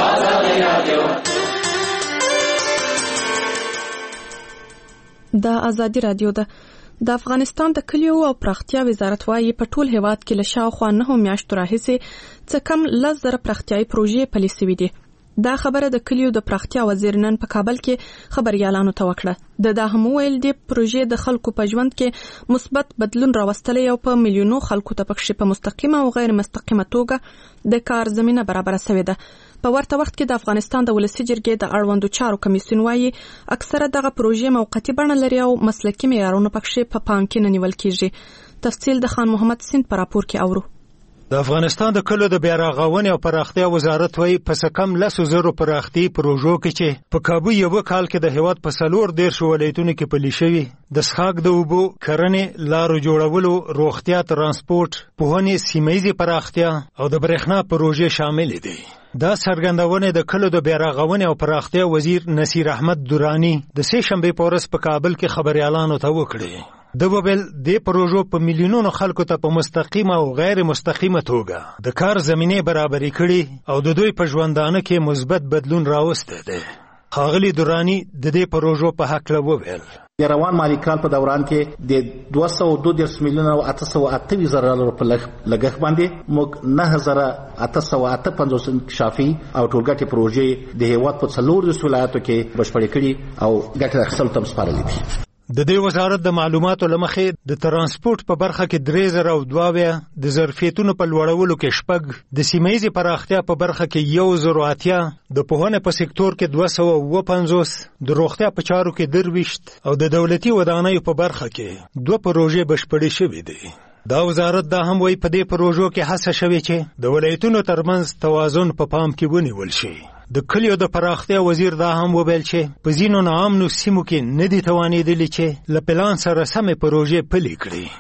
د ازادي رادیو ده. د افغانستان د کلیو او پراختیا وزارت وايي په ټول هیواد کې له شاوخوا نهو میاشتو راهیسې څه کم لس زره پراختیایي پروژې پلي شوي دي. دا خبره د کلیو د پراختیا وزیر نن په کابل کې خبريالانو ته وکړه. د دا هم ویل دي پروژې د خلکو په ژوند کې مثبت بدلون راوستلی او په میلیونو خلکو ته پکې په مستقیمه او غیر مستقیمه توګه د کار زمينه برابر شوې ده. په ورته وخت کې د افغانستان د ولسی جرګې د اړوندو چارو کمیسیون وايي اکثره دغه پروژې موقتی بڼه لري او مسلکي معیارونه پکې په پام کې نه نیول کیږي. تفصیل د خان محمد سین پر راپور کې اورو. د افغانستان د کلو د بیارغونې او پراختیا وزارت وایي په څه کم لسو زرو پراختي پروژو کې چې په کابو یو کال کې د هیواد په څلور دېرشو ولایتونو کې پلي شوي د څښاک د اوبو، کرنې، لارو جوړولو، روغتیا، ترانسپورت، پوهنې، سیمهییزې پراختیا او د برېښنا پروژې شامل دي. دا څرګندونه د کلو د بیارغونې او پراختیا وزیر نصیر احمد درانی د سه شنبې په ورځ په کابل کې خبريالانو ته وکړه. د وبل د پروژو په میلیونونو خلکو ته په مستقیمه او غیر مستقیمه توګه د کار زمینه برابرې کړي او د دوی په ژوندانه کې مثبت بدلون راوسته ده. ښاغلی درانی د دې پروژو په هکله وویل د روان مالي کال په دوران کې د دوه سوه دوه دېرش میلیونه او اته سوه اته ویشت زره ډالرو په لګښت باندې موږ نهه زره اته سوه اته پنځوس انکشافي او ټولګټې پروژې د هیواد په څلور دېرش ولایتو کې بشپړې کړي او ګټې اخیستلو ته سپارلې دي. د دې وزارت د معلوماتو لمخې د ترانسپورت په برخه کې درې زره او دوه اویا، د ظرفیتونو په لوړولو کې شپږ، د سیمهییزې پراختیا په برخه کې یو زرو اتیا، د پوهنې په سکتور کې دوه سوه اووه پنځوس، د روغتیا په چارو کې درویشت او د دولتي ودانیو په برخه کې دوه پروژې بشپړې شوې دي. دا وزارت دا هم وایي په دې پروژو کې هڅه شوې چې د ولایتونو ترمنځ توازن په پام کې ونیول شي. د کلیو د پراختیا وزیر دا هم وویل چې په ځینو ناامنو سیمو کې نه دي توانېدلي چې له پلان سره سمې پروژې پلي کړي.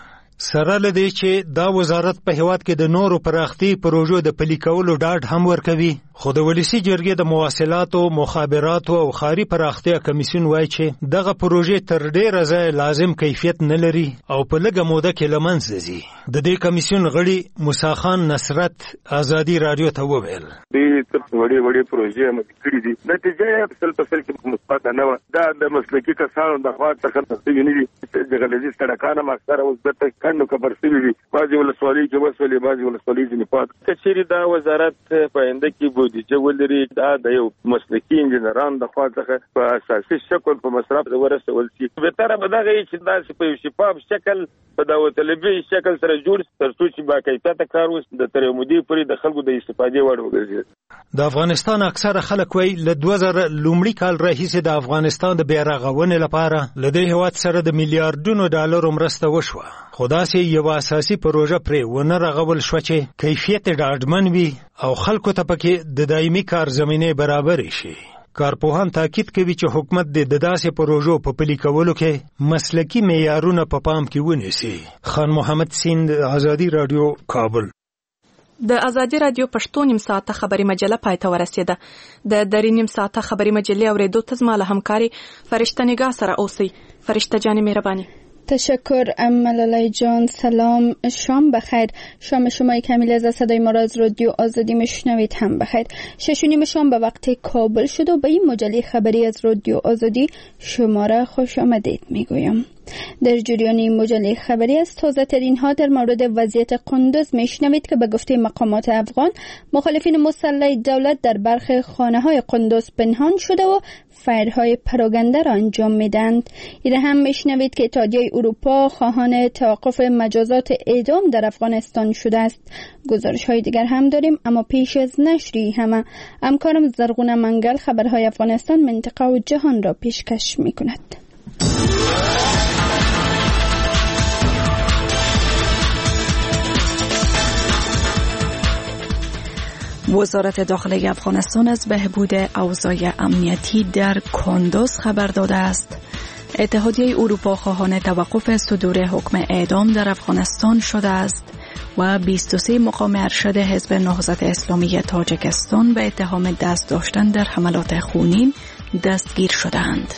سره لدی چې دا وزارت په هیواد کې د نورو پراختي پروژو د پلي کولو ډاډ هم ورکوي، خو د ولسی جرګې د مواصلاتو، مخابراتو او ښاري پراختیا کمیسیون وایي چې دغه پروژې تر ډیره ځای لازم کیفیت نه لري او په لږه موده کې له منځه ځي. د دې کمیسیون غړي موسی خان نصرت ازادي رادیو ته وویل دې څه وړي وړي پروژې هم کړې دي، نتیجه یې سل په سل کې مثبت نه و. دا د مسلکي کسانو د خوا څخه تاسو نه دي د غلطي سړکانه ماکسره اوس د کندو کبر سوي دي، بعضي ولسوالۍ کې وسولې، بعضي ولسوالۍ کې پات. کچېری دا وزارت په انده کې بودیجه ولري، دا د یو مسلکي انجنیرانو د خوا څخه په اساسي شکل په مصرف ورسول شي. به تر به دا غي چې دا په شفاف شکل په داوت طلبي شکل سره جوړ ترڅو چې با کیفیت کار وس د تر مودي پرې د خلکو د استفادې وړ وګرځي. د افغانستان اکثره خلک وایي له دوه زره لومړي کال راهیسې د افغانستان د بیارغونې لپاره له دې هیواد سره د میلیارډونو ډالرو مرسته وشوه، خو داسې یو اساسي پروژه پرې ونه رغول شوه چې کیفیت ډاډمن وي او خلکو ته پکې د دایمي کار زمینه برابر شي. کارپوهان تاکید کوي چې حکومت د داسې پروژو په پلي کولو کې مسلکي معیارونه په پام کې ونیسي. خان محمد سیند، آزادي رادیو، کابل. د آزادي رادیو پښتو نیم ساعته خبري مجله پای ته ورسیده. د درې نیم ساعته خبري مجلې اوریدو ته زما له همکاري فرشته نگاه سره اوسئ. فرشته جان مهرباني. تشکر ملالای جان. سلام، شام بخیر. شام شما کمیل از صدای ما را از رادیو آزادی میشنوید هم بخیر. شش و نیم شام به وقت کابل شد و به این مجله خبری از رادیو آزادی شما را خوش آمدید میگویم. در جریان این مجله خبری از تازه ترین ها در مورد وضعیت قندوز میشنوید که به گفته مقامات افغان مخالفین مسلح دولت در برخی خانه های قندوز پنهان شده و فایرهای پراگنده را انجام میدند. این هم میشنوید که اتحادیه اروپا خواهان توقف مجازات اعدام در افغانستان شده است. گزارش های دیگر هم داریم، اما پیش از نشری همه همکارم زرغونه منگل خبرهای افغانستان، منطقه و جهان را پیشکش میکند. وزارت داخلی افغانستان از بهبود اوضاع امنیتی در کندوز خبر داده است. اتحادیه اروپا خواهان توقف صدور حکم اعدام در افغانستان شده است و بیست و سه مقام ارشد حزب نهضت اسلامی تاجیکستان به اتهام دست داشتن در حملات خونین دستگیر شدند.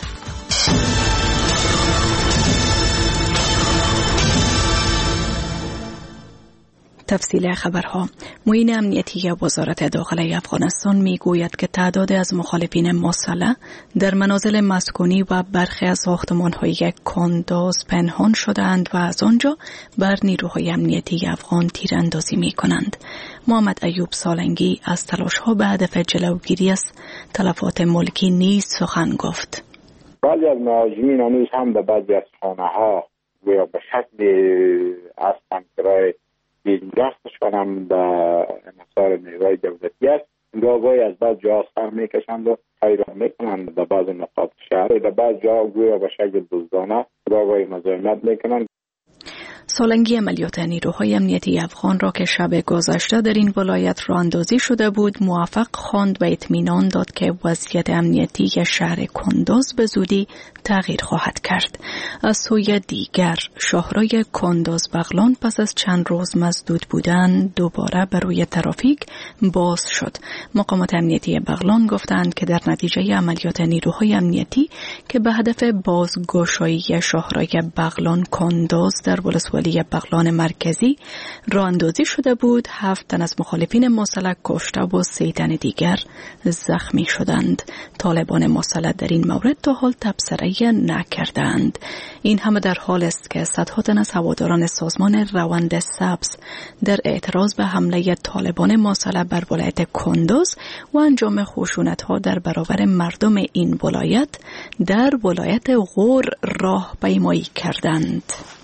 تفصیل خبرها. معین امنیتی وزارت داخلی افغانستان میگوید که تعداد از مخالفین مسلح در منازل مسکونی و برخی از ساختمان‌های کندوز پنهان شدند و از آنجا بر نیروهای امنیتی افغان تیراندازی می‌کنند. محمد ایوب سالنگی از تلاش‌ها به هدف جلوگیری از تلفات ملکی نیز سخن گفت. بعضی از مهاجمین هنوز هم به بعضی از خانه‌ها گویا به شکل هستند که راه دستش کنم به انحصار نیروهای دولتی است. گاهی از بعض جاها سر میکشند و خیران میکنند به بعض نقاط شهر، به بعض جاها گویا به شکل دزدانه گاهی مزاحمت میکنند. سالنگی عملیات نیروهای امنیتی افغان را که شب گذشته در این ولایت راهاندازی شده بود موفق خواند و اطمینان داد که وضعیت امنیتی شهر کندوز به زودی تغییر خواهد کرد. از سوی دیگر شاهرای کندوز بغلان پس از چند روز مسدود بودن دوباره برای ترافیک باز شد. مقامات امنیتی بغلان گفتند که در نتیجه عملیات نیروهای امنیتی که به هدف بازگشایی شاهرای بغلان کندوز در ولسوالی بغلان مرکزی راهاندازی شده بود، هفت تن از مخالفین مسلح کشته و سه تن دیگر زخمی شدند. طالبان مسلح در این مورد تا حال تبصره نکردند. این همه در حال است که صدها تن از هواداران سازمان روند سبز در اعتراض به حمله طالبان مسلح بر ولایت کندوز و انجام خشونت‌ها در برابر مردم این ولایت در ولایت غور راهپیمایی کردند.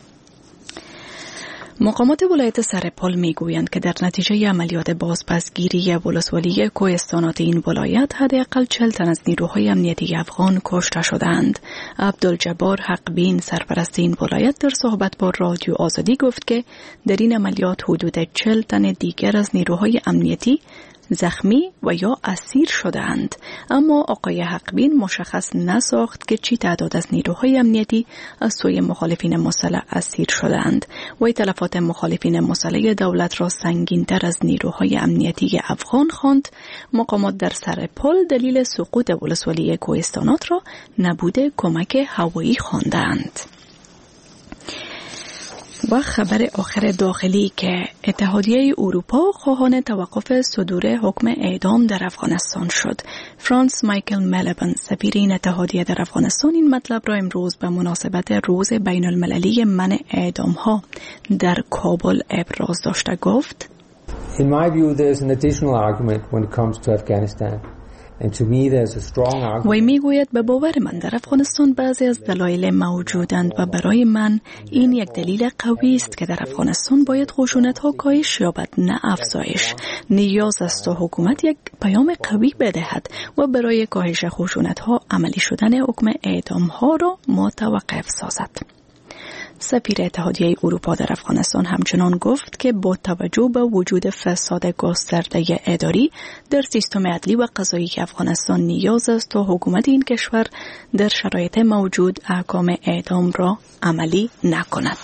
مقامات ولایت سرپال میگویند که در نتیجه عملیات بازپسگیری ولسوالی کوهستانات این ولایت حداقل چهل تن از نیروهای امنیتی افغان کشته شدند. عبدالجبار حقبین سرپرست این ولایت در صحبت با رادیو آزادی گفت که در این عملیات حدود چهل تن دیگر از نیروهای امنیتی زخمی و یا اسیر شدند. اما آقای حقبین مشخص نساخت که چی تعداد از نیروهای امنیتی از سوی مخالفین مسلح اسیر شدند. و تلفات مخالفین مسلح دولت را سنگین‌تر از نیروهای امنیتی افغان خواند. مقامات در سر پل دلیل سقوط ولسوالی کوهستانات را نبود کمک هوایی خواندند. و خبر آخر داخلی که اتحادیه اروپا خواهان توقف صدور حکم اعدام در افغانستان شد. فرانس مایکل ملبن سفیر این اتحادیه در افغانستان این مطلب را امروز به مناسبت روز بین المللی منع اعدام ها در کابل ابراز داشته گفت: In my view there's an additional argument when it comes to Afghanistan. وی میگوید به باور من در افغانستان بعضی از دلایل موجودند و برای من این یک دلیل قوی است که در افغانستان باید خشونت ها کاهش یابد نه افزایش. نیاز است تا حکومت یک پیام قوی بدهد و برای کاهش خشونت ها عملی شدن حکم اعدام ها را متوقف سازد. سفیر اتحادیه اروپا در افغانستان همچنان گفت که با توجه به وجود فساد گسترده اداری در سیستم عدلی و قضایی افغانستان نیاز است تا حکومت این کشور در شرایط موجود احکام اعدام را عملی نکند.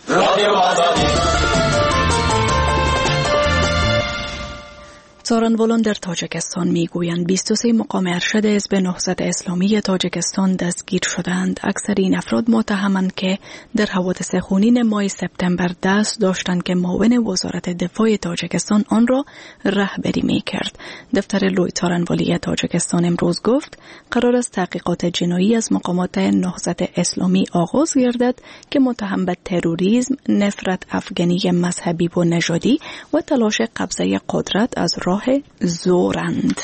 سارنوالان در تاجیکستان میگویند بیست و سه مقام ارشد حزب نهضت اسلامی تاجیکستان دستگیر شدند. اکثر این افراد متهمند که در حوادث خونین ماه سپتامبر دست داشتند که معاون وزارت دفاع تاجیکستان آن را رهبری میکرد. دفتر لوی سارنوالی تاجیکستان امروز گفت قرار است تحقیقات جنایی از مقامات نهضت اسلامی آغاز گردد که متهم به تروریسم، نفرت افغانی مذهبی و نژادی و تلاش قبضه قدرت از راه زورند.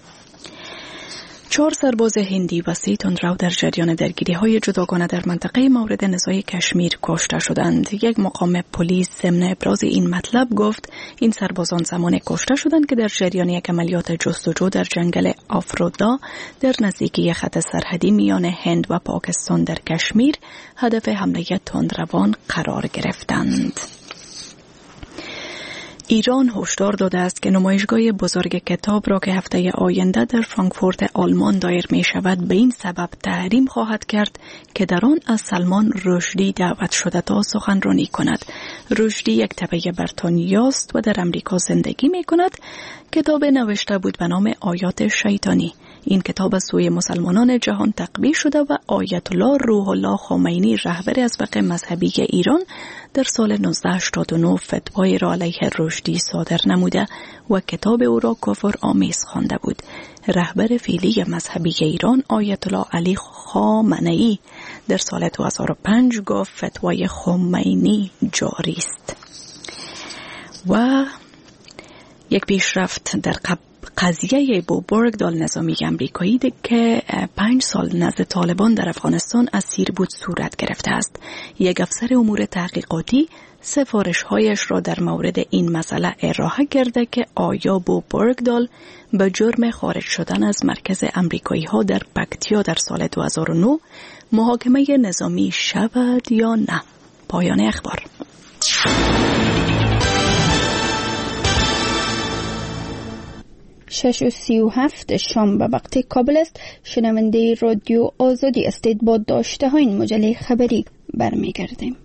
چهار سرباز هندی و سی تندرو در جریان درگیری های جداگانه در منطقه مورد نزاع کشمیر کشته شدند. یک مقام پلیس ضمن ابراز این مطلب گفت این سربازان زمان کشته شدند که در جریان یک عملیات جستجو در جنگل آفرودا در نزدیکی خط سرحدی میان هند و پاکستان در کشمیر هدف حمله تندروان قرار گرفتند. ایران هشدار داده است که نمایشگاه بزرگ کتاب را که هفته آینده در فرانکفورت آلمان دایر می شود به این سبب تحریم خواهد کرد که در آن از سلمان رشدی دعوت شده تا سخنرانی کند. رشدی یک تبع بریتانیاست و در امریکا زندگی می کند. کتاب نوشته بود به نام آیات شیطانی. این کتاب از سوی مسلمانان جهان تقویه شده و آیت الله روح الله خمینی رهبر اسبق مذهبی ایران در سال نوزده هشتاد و نه فتوای را علیه رشدی صادر نموده و کتاب او را کفر آمیز خوانده بود. رهبر فعلی مذهبی ایران آیت الله علی خامنه‌ای در سال دو هزار و پنج گفت فتوای خمینی جاری است. و یک پیشرفت در قبل قضیه بو برگدال نظامی امریکایی که پنج سال نزد طالبان در افغانستان اسیر بود صورت گرفته است. یک افسر امور تحقیقاتی سفارش‌هایش را در مورد این مسئله ارائه کرده که آیا بو برگدال به جرم خارج شدن از مرکز امریکایی‌ها در پکتیا در سال دو هزار و نه محاکمه نظامی شود یا نه. پایان اخبار. شش و سی و هفت شام به وقت کابل است. شنونده رادیو آزادی استید. با داشته های این مجله خبری برمیگردیم.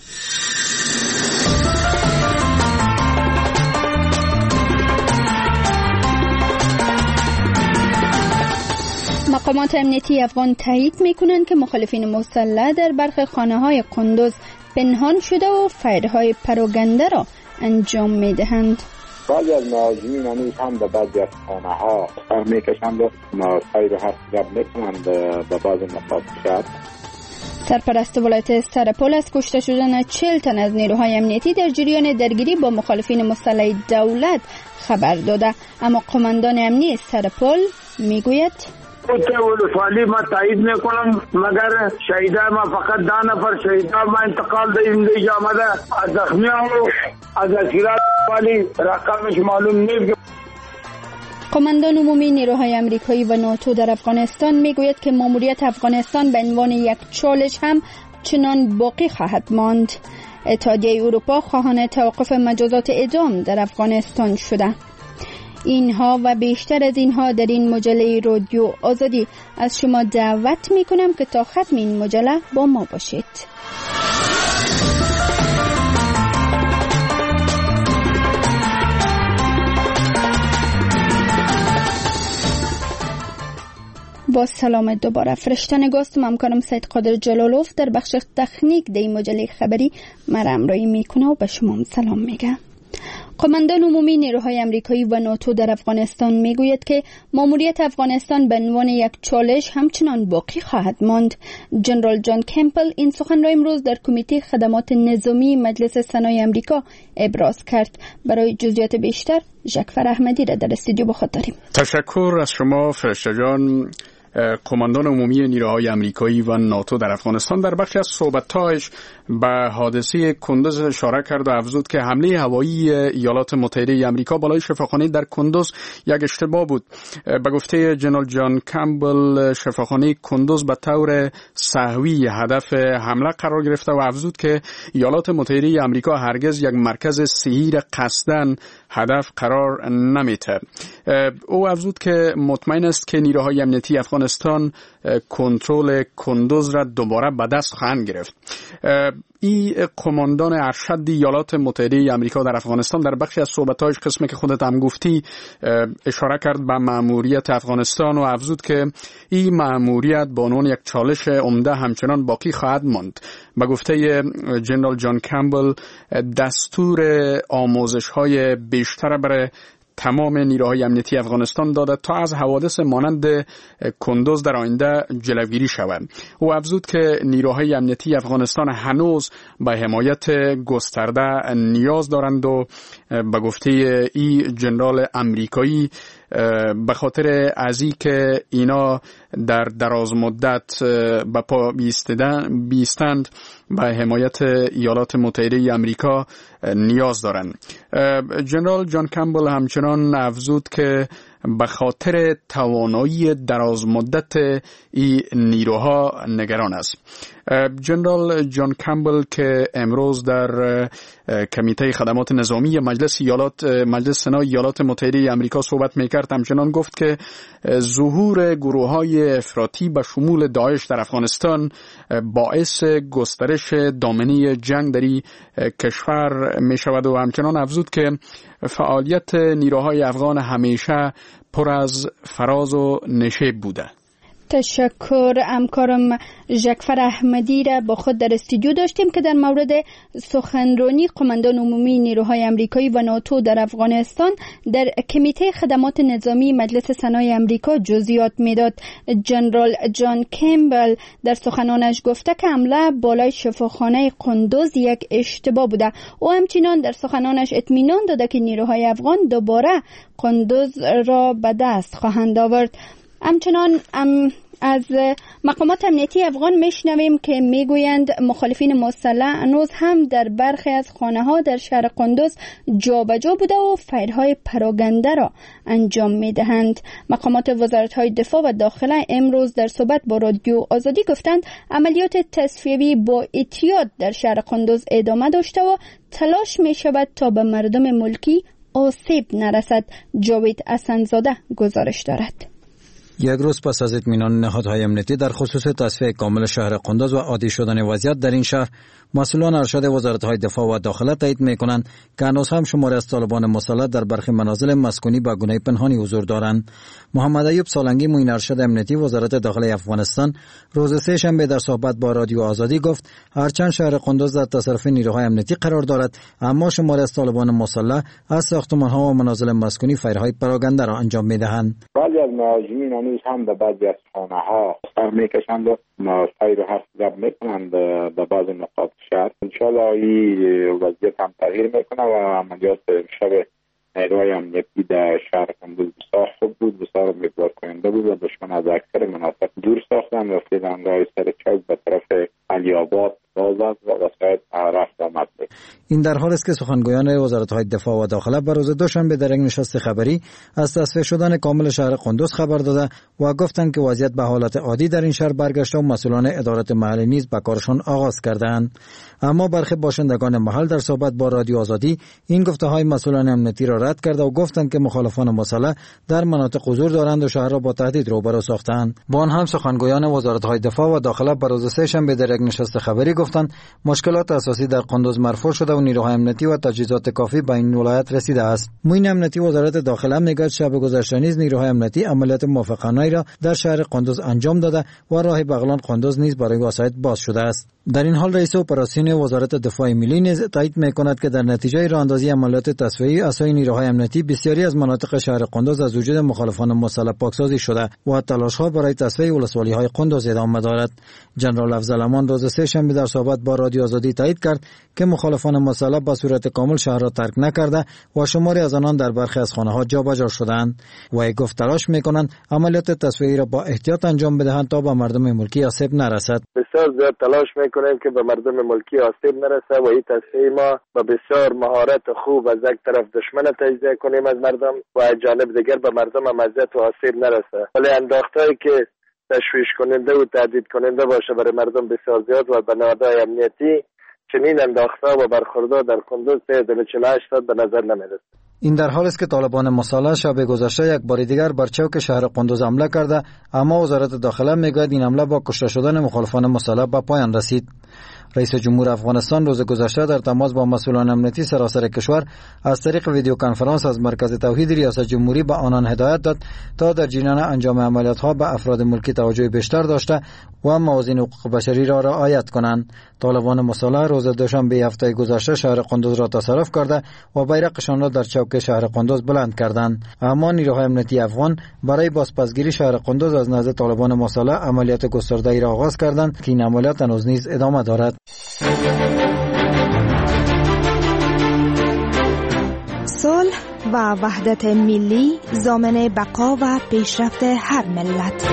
مقامات امنیتی افغان تایید میکنند که مخالفین مسلح در برخی خانه های قندوز پنهان شده و فایرهای پروپاگاندا را انجام میدهند. بعضی از مهاجمین هنوز هم به بعضی از خانه ها سر میکشند و سایر و حرف جب میکنند به بعض نقاط شهر. سرپرست ولایت سرپل از کشته شدن چهل تن از نیروهای امنیتی در جریان درگیری با مخالفین مسلح دولت خبر داده، اما قماندان امنیتی سرپل میگوید که ولسوالی ما تایید میکنم، مگر شهیده ما فقط ده نفر شهیده ما انتقال دهیم دیگه آمده، از زخمی ها از اسیرات والی رقمش معلوم نیست. قماندان عمومی نیروهای امریکایی و ناتو در افغانستان میگوید که ماموریت افغانستان به عنوان یک چالش هم چنان باقی خواهد ماند. اتحادیه اروپا خواهان توقف مجازات اعدام در افغانستان شده. اینها و بیشتر از اینها در این مجله رادیو آزادی. از شما دعوت می کنم که تا ختم این مجله با ما باشید. با سلام دوباره. فرشته نگاست همکارم سید قادر جلالوف در بخش تکنیک در مجله خبری مرا همراهی میکنه و به شما سلام میگه. قماندان عمومی نیروهای آمریکایی و ناتو در افغانستان میگوید که ماموریت افغانستان به عنوان یک چالش همچنان باقی خواهد ماند. جنرال جان کمپل این سخن را امروز در کمیته خدمات نظامی مجلس سنای آمریکا ابراز کرد. برای جزئیات بیشتر ژکفر احمدی را در استودیو با خود داریم. تشکر از شما فرشته جان. قماندان عمومی نیروهای آمریکایی و ناتو در افغانستان در بخشی از صحبت‌هایش به حادثه کندوز اشاره کرد و افزود که حمله هوایی ایالات متحده آمریکا بالای شفاخانه در کندوز یک اشتباه بود. به گفته جنرال جان کمبل، شفاخانه کندوز به طور سهوی هدف حمله قرار گرفته و افزود که ایالات متحده آمریکا هرگز یک مرکز سحیر قصداً هدف قرار نمی‌دهد. او افزود که مطمئن است که نیروهای امنیتی افغانستان کنترل کندوز را دوباره به دست خواهند گرفت. این قماندان ارشد ایالات متحده آمریکا در افغانستان در بخشی از صحبت‌هایش، قسمی که خودت هم گفتی، اشاره کرد به مأموریت افغانستان و افزود که این مأموریت به عنوان یک چالش عمده همچنان باقی خواهد ماند. به گفته جنرال جان کمبل، دستور آموزش‌های بیشتر برای تمام نیروهای امنیتی افغانستان داده تا از حوادث مانند کندوز در آینده جلوگیری شود. او افزود که نیروهای امنیتی افغانستان هنوز به حمایت گسترده نیاز دارند و به گفته ای جنرال امریکایی به خاطر از این که اینا در دراز مدت به پا بیستند به حمایت ایالات متحده آمریکا نیاز دارند. جنرال جان کمبل همچنان افزود که به خاطر توانایی دراز مدت این نیروها نگران است. جنرال جان کمبل که امروز در کمیته خدمات نظامی مجلس ایالات مجلس سنای ایالات متحده آمریکا صحبت میکرد، همچنان گفت که ظهور گروه‌های افراطی به شمول داعش در افغانستان باعث گسترش دامنه جنگ در این کشور می شود و همچنان افزود که فعالیت نیروهای افغان همیشه پر از فراز و نشیب بوده. تشکر. همکارم ژکفر احمدی را با خود در استودیو داشتیم که در مورد سخنرانی قماندان عمومی نیروهای آمریکایی و ناتو در افغانستان در کمیته خدمات نظامی مجلس سنای آمریکا جزئیات میداد. جنرال جان کمبل در سخنانش گفته که حمله بالای شفاخانه قندوز یک اشتباه بوده. او همچنان در سخنانش اطمینان داده که نیروهای افغان دوباره قندوز را به دست خواهند آورد. همچنان ام از مقامات امنیتی افغان میشنویم که میگویند مخالفین مسلح هنوز هم در برخی از خانه‌ها در شهر قندوز جابجا بوده و فیرهای پراگنده را انجام میدهند. مقامات وزارت‌های دفاع و داخله امروز در صحبت با رادیو آزادی گفتند عملیات تصفیه‌ای با احتیاط در شهر قندوز ادامه داشته و تلاش میشود تا به مردم ملکی آسیب نرسد. جاوید حسن‌زاده گزارش دارد. یک روز پس از اطمینان نهادهای امنیتی در خصوص تصفیه کامل شهر قندوز و عادی شدن وضعیت در این شهر، مسئولان ارشد وزارت‌های دفاع و داخله تایید می‌کنند که هنوز هم شماری از طالبان مسلح در برخی منازل مسکونی به گونه پنهانی حضور دارند. محمد ایوب سالنگی، معین ارشد امنیتی وزارت داخله افغانستان، روز سه شنبه در صحبت با رادیو آزادی گفت هرچند شهر قندوز در تصرف نیروهای امنیتی قرار دارد، اما شماری از طالبان مسلح از ساختمان‌ها و منازل مسکونی فیرهای پراگنده را انجام می‌دهند. بعضی از مهاجمین هنوز هم در بعضی از خانه‌ها سر می‌کشند و فیر و حرف زد می‌کنند در بعضی نقاط شهر. انشاءالله این وضعیت هم تغییر میکنه و عملیات شب نیروهای امنیتی در شهر قندوز بسیار خوب بود، بسیار امیدوار کننده بود و دشمن از اکثر مناطق دور ساختن و رفتن راه سر چوک به طرف علی آباد بازند و وسایل رفت آمد بود. این در حال است که سخنگویان وزارت‌های دفاع و داخله بر روز دوشنبه در یک نشست خبری از تصفیه شدن کامل شهر قندوز خبر داده و گفتند که وضعیت به حالت عادی در این شهر برگشته و مسئولان ادارات محلی نیز به کارشان آغاز کردند. اما برخی باشندگان محل در صحبت با رادیو آزادی این گفته‌های مسئولان امنیتی را رد کرده و گفتند که مخالفان مسلح در مناطق حضور دارند و شهر را با تهدید روبرو ساختند. با آن هم سخنگویان وزارت‌های دفاع و داخله بر روز سه‌شنبه در یک نشست خبری گفتند مشکلات اساسی در قندوز مرفوع شده و نیروهای امنیتی و تجهیزات کافی به این ولایت رسیده است. معین امنیتی وزارت داخله میگوید شب گذشته نیز نیروهای امنیتی عملیات موافقانه را در شهر قندوز انجام داده و راه بغلان قندوز نیز برای وسایط باز شده است. در این حال رئیس اپراسیون وزارت دفاع ملی نیز تایید می‌کند که در نتیجه راهاندازی عملیات تصفیه‌ای اسای نیروهای امنیتی بسیاری از مناطق شهر قندوز از وجود مخالفان مسلح پاکسازی شده و تلاش‌ها برای تصفیه ولسوالی‌های قندوز ادامه دارد. جنرال افضل امان روز سه‌شنبه در صحبت با رادیو آزادی تایید کرد که مخالفان مسلح به صورت کامل شهر را ترک نکرده و شماری از آنان در برخی از خانه‌ها جابجا شدند و گفت تلاش می‌کنند عملیات تصفیه‌ای را با احتیاط انجام بدهند تا به مردم ملکی آسیب نرسد. بسیار زیاد تلاش می‌کنیم که به مردم ملکی آسیب نرسه و این تصفیه ما با بسیار مهارت خوب از یک طرف دشمن تجزیه کنیم از مردم و از جانب دیگر به مردم اذیت و آسیب نرسه. ولی انداخته‌ای که تشویش کننده و تهدید کننده باشه برای مردم بسیار زیاد و به نهادهای امنیتی چنین انداخته و برخوردها در قندوز سه هزار و چهل و هشت به نظر نمی‌رسد. این در حال است که طالبان مسلح شب گذشته یک بار دیگر بر چوک شهر قندوز حمله کرده، اما وزارت داخله میگوید این حمله با کشته شدن مخالفان مسلح به پایان رسید. رئیس جمهور افغانستان روز گذشته در تماس با مسئولان امنیتی سراسر کشور از طریق ویدیو کنفرانس از مرکز توحید ریاست جمهوری به آنان هدایت داد تا در جریان انجام عملیات‌ها به افراد ملکی توجه بیشتر داشته و موازین حقوق بشری را رعایت کنند. طالبان مسلح روز دوشنبه هفته گذشته شهر قندوز را تصرف کرده و بیرقشان را در چوک شهر قندوز بلند کردند، اما نیروهای امنیتی افغان برای بازپسگیری شهر قندوز از نزد طالبان مسلح عملیات گسترده‌ای را آغاز کردند که این عملیات هنوز نیز ادامه دارد. صلح و وحدت ملی ضامن بقا و پیشرفت هر ملت.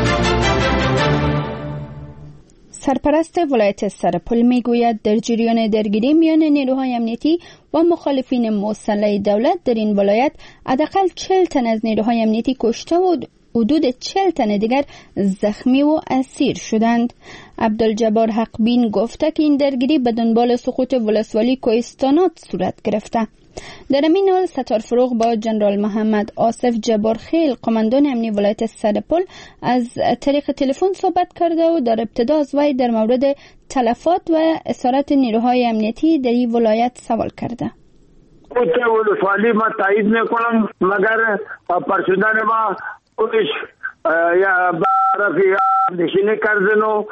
سرپرست ولایت سرپل میگوید در جریان درگیری میان نیروهای امنیتی و مخالفین مسلح دولت در این ولایت حداقل چهل تن از نیروهای امنیتی کشته و حدود چهل تن دیگر زخمی و اسیر شدند. عبدالجبار حقبین گفته که این درگیری به دنبال سقوط ولسوالی کوهستانات صورت گرفته. در این حال ستار فروغ با جنرال محمد آصف جبارخیل قماندان امنی ولایت سرپل از طریق تلفن صحبت کرده و در ابتدا از وی در مورد تلفات و اسارت نیروهای امنیتی در این ولایت سوال کرده. ولسوالی ما تایید نکنم، مگر پرسیدن ما کلش یا برفی نشینی کردن و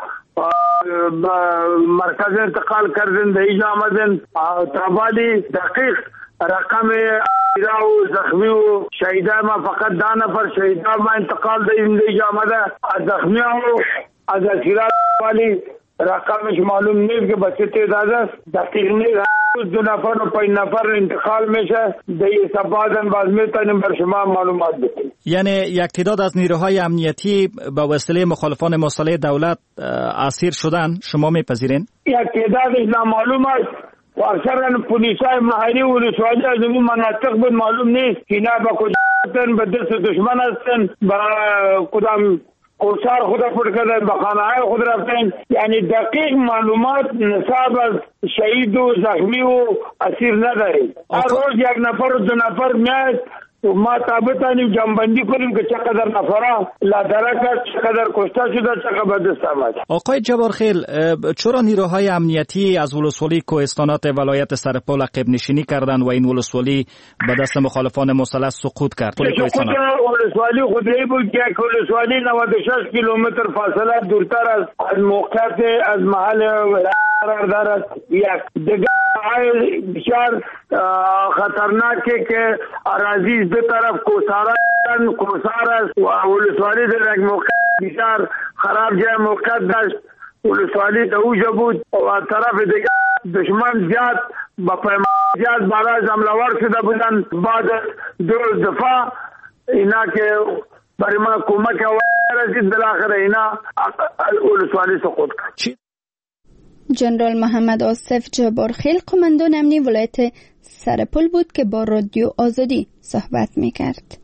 مرکز انتقال کردن در اینجا آمدن. تابالی دقیق رقم ایرا و زخمی و شهیده ما فقط دا نفر شهیده ما انتقال در اینجا آمده. زخمی و از اسیرات والی رقمش معلوم نیست که بچه تعداد است، دقیق نیست. دو نفر و پنج نفر انتقال میشه دیگه سپادن باز میتونیم بر شما معلومات بدیم. یعنی یک تعداد از نیروهای امنیتی به وسیله مخالفان مسلح دولت اسیر شدن شما میپذیرین؟ یک تعدادش نامعلوم است و اکثرا پلیسای محلی و ولسوالی از اون مناطق بود معلوم نیست که اینا با کجا هستن، به دست دشمن هستن، با کدام کوسار خود پر کردن، به خانه های خود رفتن. یعنی دقیق معلومات نصاب از شهید و زخمی و اسیر نداریم. هر روز یک نفر و دو نفر میاد ما تابتانیم جنبندی کنیم که چقدر نفرها لادرک است، چقدر کشته شده، چقدر به دست آمد. آقای جبارخیل، چرا نیروهای امنیتی از ولسوالی کوهستانات ولایت سرپل عقب نشینی کردند و این ولسوالی به دست مخالفان مسلح سقوط کرد؟ سقوط ولسوالی خودی بود که ولسوالی نود و شش کیلومتر فاصله دورتر است از موقعیت از محل قرار دارد. یک دیگر بسیار خطرناکه که اراضی دو طرف کوسار است کوسار است و ولسوالی در یک موقع بسیار خراب جای موقعیت داشت. ولسوالی در اوجا بود و طرف دیگر دشمن زیاد با پیمان زیاد برای حمله‌آور شده بودند. بعد دو دفعه اینا که برای ما کمک رسید بالاخره اینا ولسوالی سقوط کرد. جنرال محمد آصف جبارخیل قماندان امنی ولایت سرپل بود که با رادیو آزادی صحبت میکرد.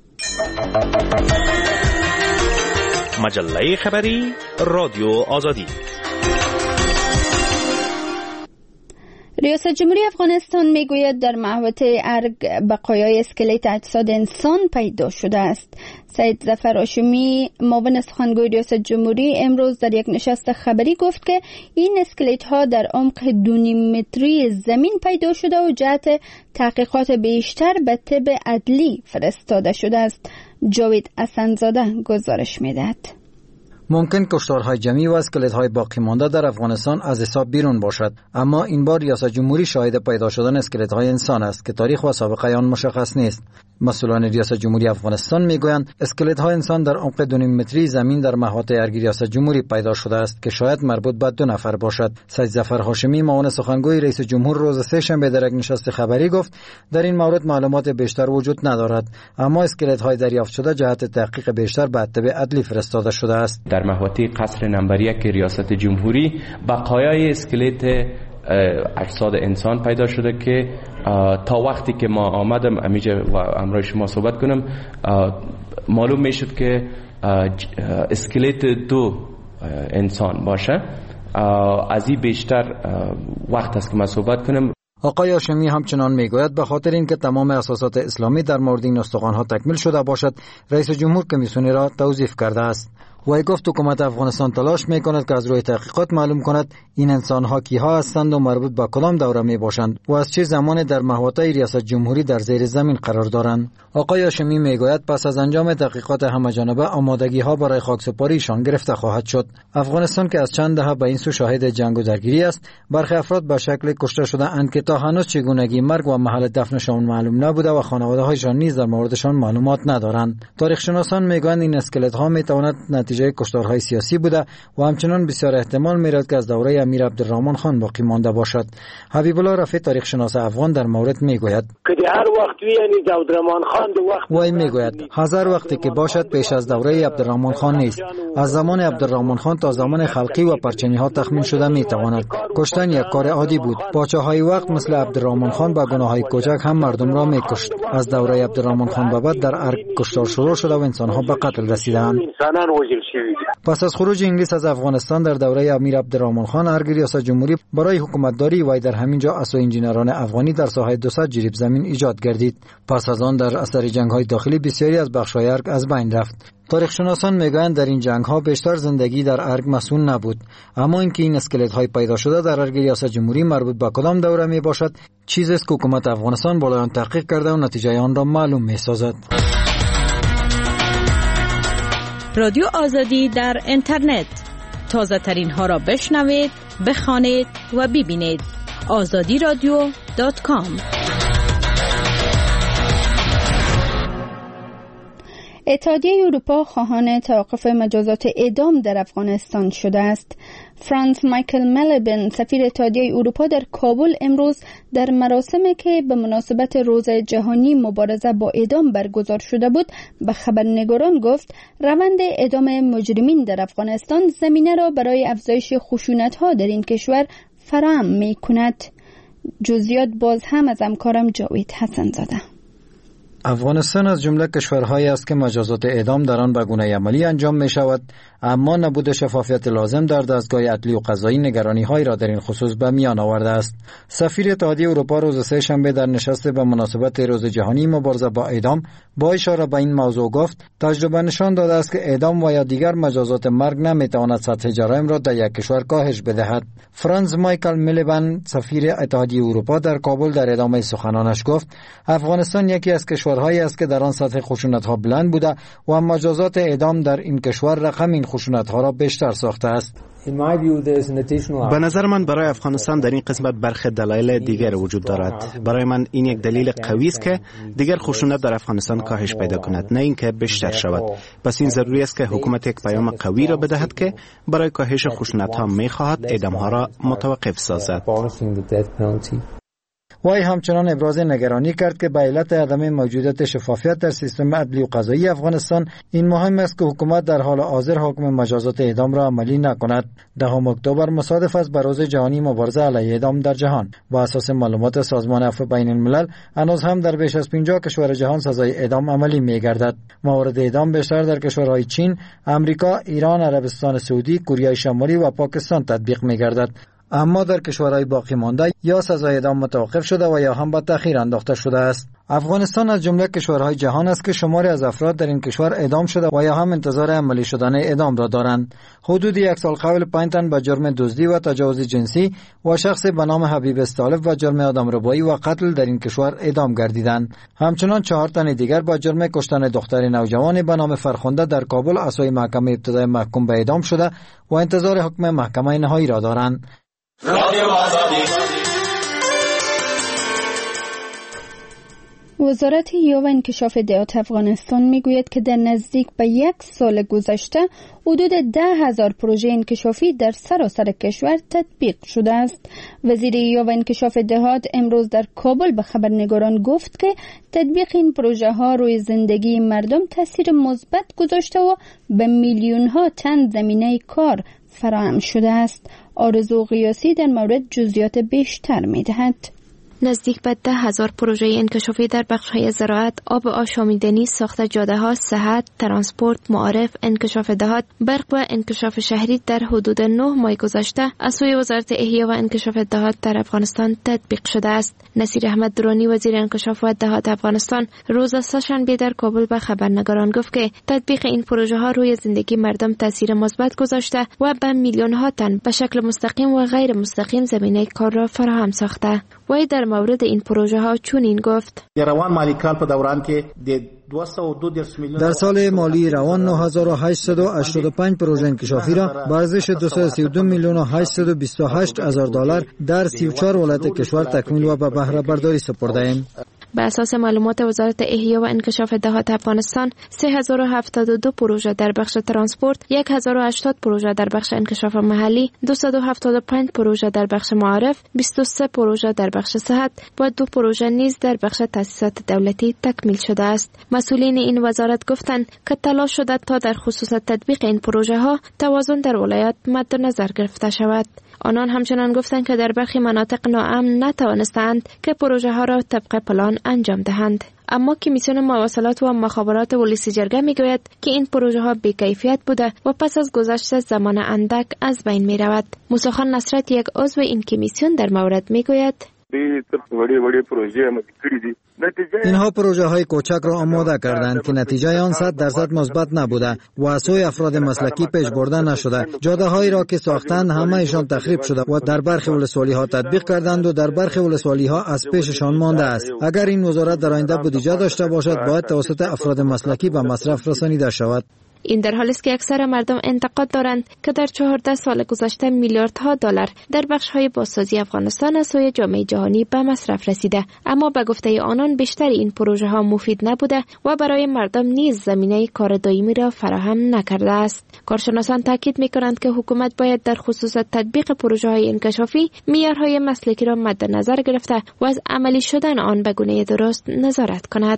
مجله خبری رادیو آزادی. ریاست جمهوری افغانستان میگوید در محوطه ارگ بقایای اسکلت اجساد انسان پیدا شده است. سید ظفر هاشمی معاون سخنگوی ریاست جمهوری امروز در یک نشست خبری گفت که این اسکلت ها در عمق دو نیم متری زمین پیدا شده و جهت تحقیقات بیشتر به طب عدلی فرستاده شده است. جاوید حسن‌زاده گزارش میدهد. ممکن کشتارهای جمعی و اسکلت‌های باقی مانده در افغانستان از حساب بیرون باشد، اما این بار ریاست جمهوری شاهد پیدا شدن اسکلت‌های انسان است که تاریخ و سابقه آن مشخص نیست. مسئولان ریاست جمهوری افغانستان میگویند اسکلت‌های انسان در عمق دو نیم متری زمین در محوطه ارگ ریاست جمهوری پیدا شده است که شاید مربوط به دو نفر باشد. سید ظفر هاشمی معاون سخنگوی رئیس جمهور روز سه شنبه در یک نشست خبری گفت در این مورد معلومات بیشتر وجود ندارد، اما اسکلت‌های دریافت شده جهت تحقیق بیشتر به طب عدلی فرستاده شده است. در محوطه قصر نمبر یک ریاست جمهوری بقایای اسکلت اجساد انسان پیدا شده که تا وقتی که ما آمدم امیجا و امروز شما صحبت کنم معلوم میشد که اسکلت دو انسان باشه. از این بیشتر وقت است که ما صحبت کنم. آقای هاشمی همچنان میگوید به خاطر اینکه تمام اساسات اسلامی در مورد این استخوان‌ها تکمیل شده باشد رئیس جمهور کمیسیونی را توظیف کرده است. وی گفت حکومت افغانستان تلاش میکند که از روی تحقیقات معلوم کند این انسان‌ها کیها هستند و مربوط به کدام دوره میباشند و از چه زمانی در محوطه ریاست جمهوری در زیر زمین قرار دارند. آقای هاشمی میگوید پس از انجام تحقیقات همه‌جانبه آمادگی‌ها برای خاکسپاریشان گرفته خواهد شد. افغانستان که از چند دهه به این سو شاهد جنگ و درگیری است، برخی افراد به شکل کشته شده اند که تا هنوز چگونگی مرگ و محل دفنشان معلوم نبوده و خانواده‌هایشان نیز در موردشان معلومات ندارند. تاریخ شناسان میگویند این اسکلت‌ها میتواند نتیجه کشتارهای سیاسی بوده و همچنان بسیار احتمال میرد که از دوره امیر عبدالرحمن خان باقی مانده باشد. حبیب الله رفیع تاریخ شناس افغان در مورد میگوید که هر وقت یعنی عبدالرحمن خان دو وقت وی میگوید هزار وقتی که باشد پیش از دوره عبدالرحمن خان نیست. از زمان عبدالرحمن خان تا زمان خلقی و پرچمی ها تخمین شده میتواند. کشتن یک کار عادی بود. پادشاه‌های وقت مثل عبدالرحمن خان با گناه‌های کوچک هم مردم را میکشت. از دوره عبدالرحمن خان به بعد در ارگ کشتار شروع شده و انسان‌ها به قتل رسیدند. پس از خروج انگلیس از افغانستان در دوره امیر عبدالرحمن خان ارگ ریاست جمهوری برای حکومتداری وی در همین جا اسو انجینران افغانی در ساحه دویست جریب زمین ایجاد گردید. پس از آن در اثر جنگ‌های داخلی بسیاری از بخش‌های ارگ از بین رفت. تاریخ شناسان میگویند در این جنگ‌ها بیشتر زندگی در ارگ مسئول نبود، اما اینکه این اسکلت‌های پیدا شده در ارگ ریاست جمهوری مربوط به کدام دوره میباشد چیزی است که حکومت افغانستان بالای آن تحقیق کرده و نتیجه آن را معلوم میسازد. رادیو آزادی در اینترنت تازه ترین ها را بشنوید، بخوانید و ببینید. آزادی رادیو دات کام. اتحادیه اروپا خواهان توقف مجازات اعدام در افغانستان شده است. فرانس مایکل ملیبن سفیر اتحادیه اروپا در کابل امروز در مراسمی که به مناسبت روز جهانی مبارزه با اعدام برگزار شده بود به خبرنگاران گفت روند اعدام مجرمین در افغانستان زمینه را برای افزایش خشونت‌ها در این کشور فراهم می‌کند. جزئیات باز هم از همکارم جاوید حسن‌زاده. افغانستان از جمله کشورهایی است که مجازات اعدام در آن به گونه عملی انجام می شود، اما نبود شفافیت لازم در دستگاه عدلی و قضایی نگرانی‌هایی را در این خصوص به میان آورده است. سفیر اتحادیه اروپا روز سه شنبه در نشست به مناسبت روز جهانی مبارزه با اعدام با اشاره به این موضوع گفت تجربه نشان داده است که اعدام و یا دیگر مجازات مرگ نمیتواند سطح جرایم را در یک کشور کاهش بدهد. فرانس مایکل ملیبن سفیر اتحادیه اروپا در کابل در ادامه سخنانش گفت افغانستان یکی از کشورهایی است که در آن سطح خشونت‌ها بلند بوده و مجازات اعدام در این کشور رقم این خشونت‌ها را بیشتر ساخته است. به نظر من برای افغانستان در این قسمت برخی دلایل دیگر وجود دارد. برای من این یک دلیل قوی است که دیگر خشونت در افغانستان کاهش پیدا کند، نه اینکه بیشتر شود. پس این ضروری است که حکومت یک پیام قوی را بدهد که برای کاهش خشونت‌ها می‌خواهد اعدام‌ها را متوقف سازد. وی همچنان ابراز نگرانی کرد که به علت عدم موجودیت شفافیت در سیستم عدلی و قضایی افغانستان این مهم است که حکومت در حال حاضر حکم مجازات اعدام را عملی نکند. دهم اکتبر مصادف است با روز جهانی مبارزه علیه اعدام در جهان. با اساس معلومات سازمان عفو بین الملل هنوز هم در بیش از پنجاه کشور جهان سزای اعدام عملی می‌گردد. مورد اعدام بیشتر در کشورهای چین، آمریکا، ایران، عربستان سعودی، کره شمالی و پاکستان تطبیق می‌گردد. اما در کشورهای باقی مانده یا سزای اعدام متوقف شده و یا هم به تأخیر انداخته شده است. افغانستان از جمله کشورهای جهان است که شماری از افراد در این کشور اعدام شده و یا هم انتظار عملی شدن اعدام را دارند. حدود یک سال قبل پنج تن به جرم دزدی و تجاوز جنسی و شخص به نام حبیب استالف و جرم آدمربایی و قتل در این کشور اعدام گردیدند. همچنان چهار تن دیگر با جرم کشتن دختر نوجوان به نام فرخنده در کابل از سوی محکمه ابتدایی محکوم به اعدام شده و انتظار حکم محکمه نهایی را دارند. وزارت یو و انکشاف دهات افغانستان میگوید که در نزدیک به یک سال گذشته حدود ده هزار پروژه انکشافی در سراسر کشور تطبیق شده است. وزیر یو و انکشاف دهات امروز در کابل به خبرنگاران گفت که تطبیق این پروژه ها روی زندگی مردم تاثیر مثبت گذاشته و به میلیون ها تن زمینه کار فراهم شده است. آرزو قیاسی در مورد جزئیات بیشتر می‌دهد. نزدیک به ده هزار پروژه انکشافی در بخش‌های زراعت، آب و آشامیدنی، ساخت جاده‌ها، صحت، ترانسپورت، معارف، انکشاف دهات، برق و انکشاف شهری در حدود نه ماه گذشته از سوی وزارت احیا و انکشاف دهات در افغانستان تطبیق شده است. نصیر احمد درانی وزیر انکشاف و دهات افغانستان روز سه‌شنبه در کابل به خبرنگاران گفت که تطبیق این پروژه ها روی زندگی مردم تاثیر مثبت گذاشته و به میلیون ها تن به شکل مستقیم و غیر مستقیم زمینه کار را فراهم ساخته. وی در مورد این پروژه ها چنین گفت: روان مالی کال په دوران کې در سال مالی روان نه هزار و هشتصد و هشتاد و پنج پروژه انکشافی را با ارزش دویست و سی و دو میلیون و هشتصد و بیست و هشت هزار دلار در سی و چهار ولایت کشور تکمیل و به بهره برداری سپرده ایم. به اساس معلومات وزارت احیا و انکشاف دهات افغانستان، سه هزار و هفتاد و دو پروژه در بخش ترانسپورت، هزار و هشتاد پروژه در بخش انکشاف محلی، دویست و هفتاد و پنج پروژه در بخش معارف، بیست و سه پروژه در بخش صحت و دو پروژه نیز در بخش تأسیسات دولتی تکمیل شده است. مسئولین این وزارت گفتند که تلاش شده تا در خصوص تطبیق این پروژه ها توازن در ولایت مد نظر گرفته شود. آنان همچنان گفتند که در برخی مناطق ناامن نتوانستند که پروژه ها را طبق پلان انجام دهند. اما کمیسیون مواصلات و مخابرات ولسی جرگه میگوید که این پروژه ها بی‌کیفیت بوده و پس از گذشت زمان اندک از بین می رود. موسی خان نصرت، یک عضو این کمیسیون، در مورد میگوید: اینها پروژه های کوچک را آماده کردند که نتیجه آن صد درصد مثبت نبوده و از سوی افراد مسلکی پیش برده نشده. جاده هایی را که ساختند همه ایشان تخریب شده و در برخی ولسوالی ها تطبیق کردند و در برخی ولسوالی ها از پیششان مانده است. اگر این وزارت در آینده بودجه داشته باشد باید توسط افراد مسلکی به مصرف رسانیده شود. این در حالی است که اکثر مردم انتقاد دارند که در چهارده سال گذشته میلیاردها دلار در بخش‌های بازسازی افغانستان از سوی جامعه جهانی به مصرف رسیده، اما به گفته آنان بیشتر این پروژه ها مفید نبوده و برای مردم نیز زمینه کار دائمی را فراهم نکرده است. کارشناسان تاکید می‌کنند که حکومت باید در خصوص تطبیق پروژه های انکشافی معیارهای مسلکی را مد نظر گرفته و از عملی شدن آن به گونه درست نظارت کند.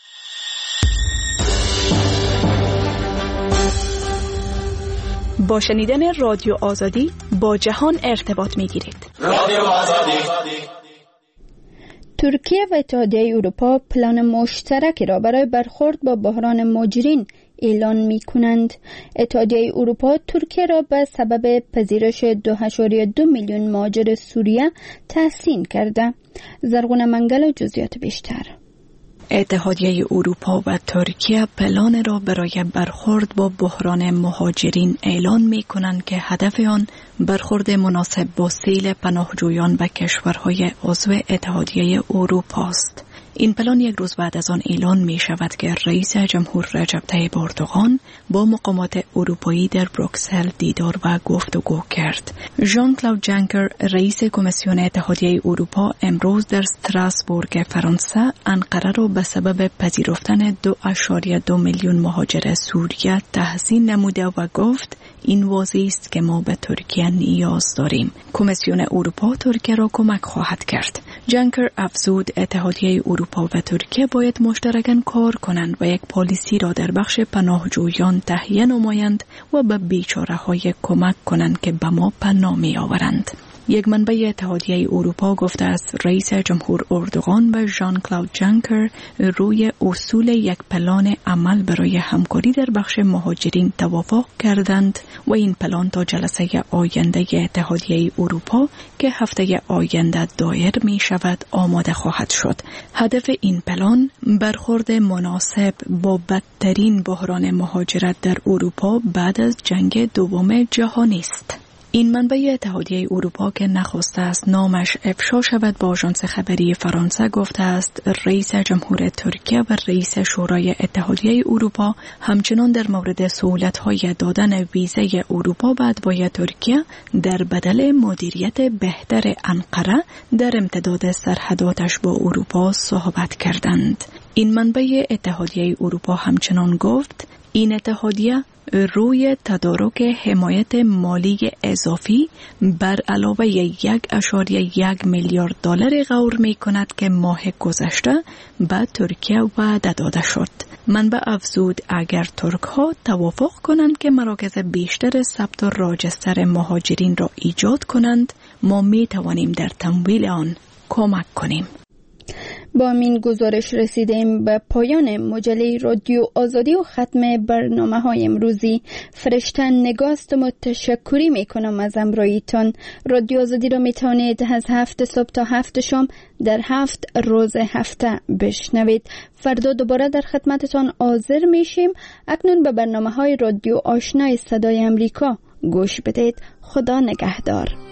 با شنیدن رادیو آزادی با جهان ارتباط می گیرید. رادیو آزادی. ترکیه و اتحادیه اروپا پلان مشترکی را برای برخورد با بحران مهاجرین اعلان می کنند. اتحادیه اروپا ترکیه را به سبب پذیرش دو ممیز دو میلیون مهاجر سوریه تحسین کرده. زرغون منگل و جزئیات بیشتر. اتحادیه اروپا و ترکیه پلان را برای برخورد با بحران مهاجرین اعلان می کنند که هدف آن برخورد مناسب با سیل پناهجویان به کشورهای عضو اتحادیه اروپا است. این پلان یک روز بعد از آن اعلان می شود که رئیس جمهور رجب طیب اردوغان با مقامات اروپایی در بروکسل دیدار و گفتگو کرد. ژان کلود جانکر، رئیس کمیسیون اتحادیه اروپا، امروز در استراسبورگ فرانسه انقره را به سبب پذیرفتن دو ممیز دو میلیون مهاجر سوریه تحسین نموده و گفت این واضح است که ما به ترکیه نیاز داریم. کمیسیون اروپا ترکیه را کمک خواهد کرد. جانکر افزود اتحادیه اروپا و ترکیه باید مشترکاً کار کنند و یک پالیسی را در بخش پناهجویان تهیه نمایند و به بیچاره‌های کمک کنند که به ما پناه می‌آورند. یک منبع اتحادیه اروپا گفته است رئیس جمهور اردوغان و ژان کلاود جانکر روی اصول یک پلان عمل برای همکاری در بخش مهاجرین توافق کردند و این پلان تا جلسه آینده اتحادیه اروپا که هفته آینده دایر می شود آماده خواهد شد. هدف این پلان برخورد مناسب با بدترین بحران مهاجرت در اروپا بعد از جنگ دوم جهانی است. این منبع اتحادیه اروپا که نخواسته است نامش افشا شود با آژانس خبری فرانسه گفته است رئیس جمهور ترکیه و رئیس شورای اتحادیه اروپا همچنان در مورد سهولت‌های دادن ویزه اروپا به اتباع ترکیه در بدل مدیریت بهتر انقره در امتداد سرحداتش با اروپا صحبت کردند. این منبع اتحادیه اروپا همچنان گفت این اتحادیه روی تدارک حمایت مالی اضافی بر علاوه یک اشاریه یک میلیارد دلار غور می کند که ماه گذشته به ترکیه وعده داده شد. منبع افزود اگر ترک ها توافق کنند که مراکز بیشتر ثبت و راجستر مهاجرین را ایجاد کنند ما می توانیم در تمویل آن کمک کنیم. با این گزارش رسیدیم به پایان مجله رادیو آزادی و ختم برنامه های امروزی. فرشته نگاست متشکری می کنم از امرایتان. رادیو آزادی را می توانید از هفت صبح تا هفت شام در هفت روز هفته بشنوید. فردا دوباره در خدمتتان حاضر می شیم. اکنون به برنامه های رادیو آشنای صدای امریکا گوش بدید. خدا نگهدار.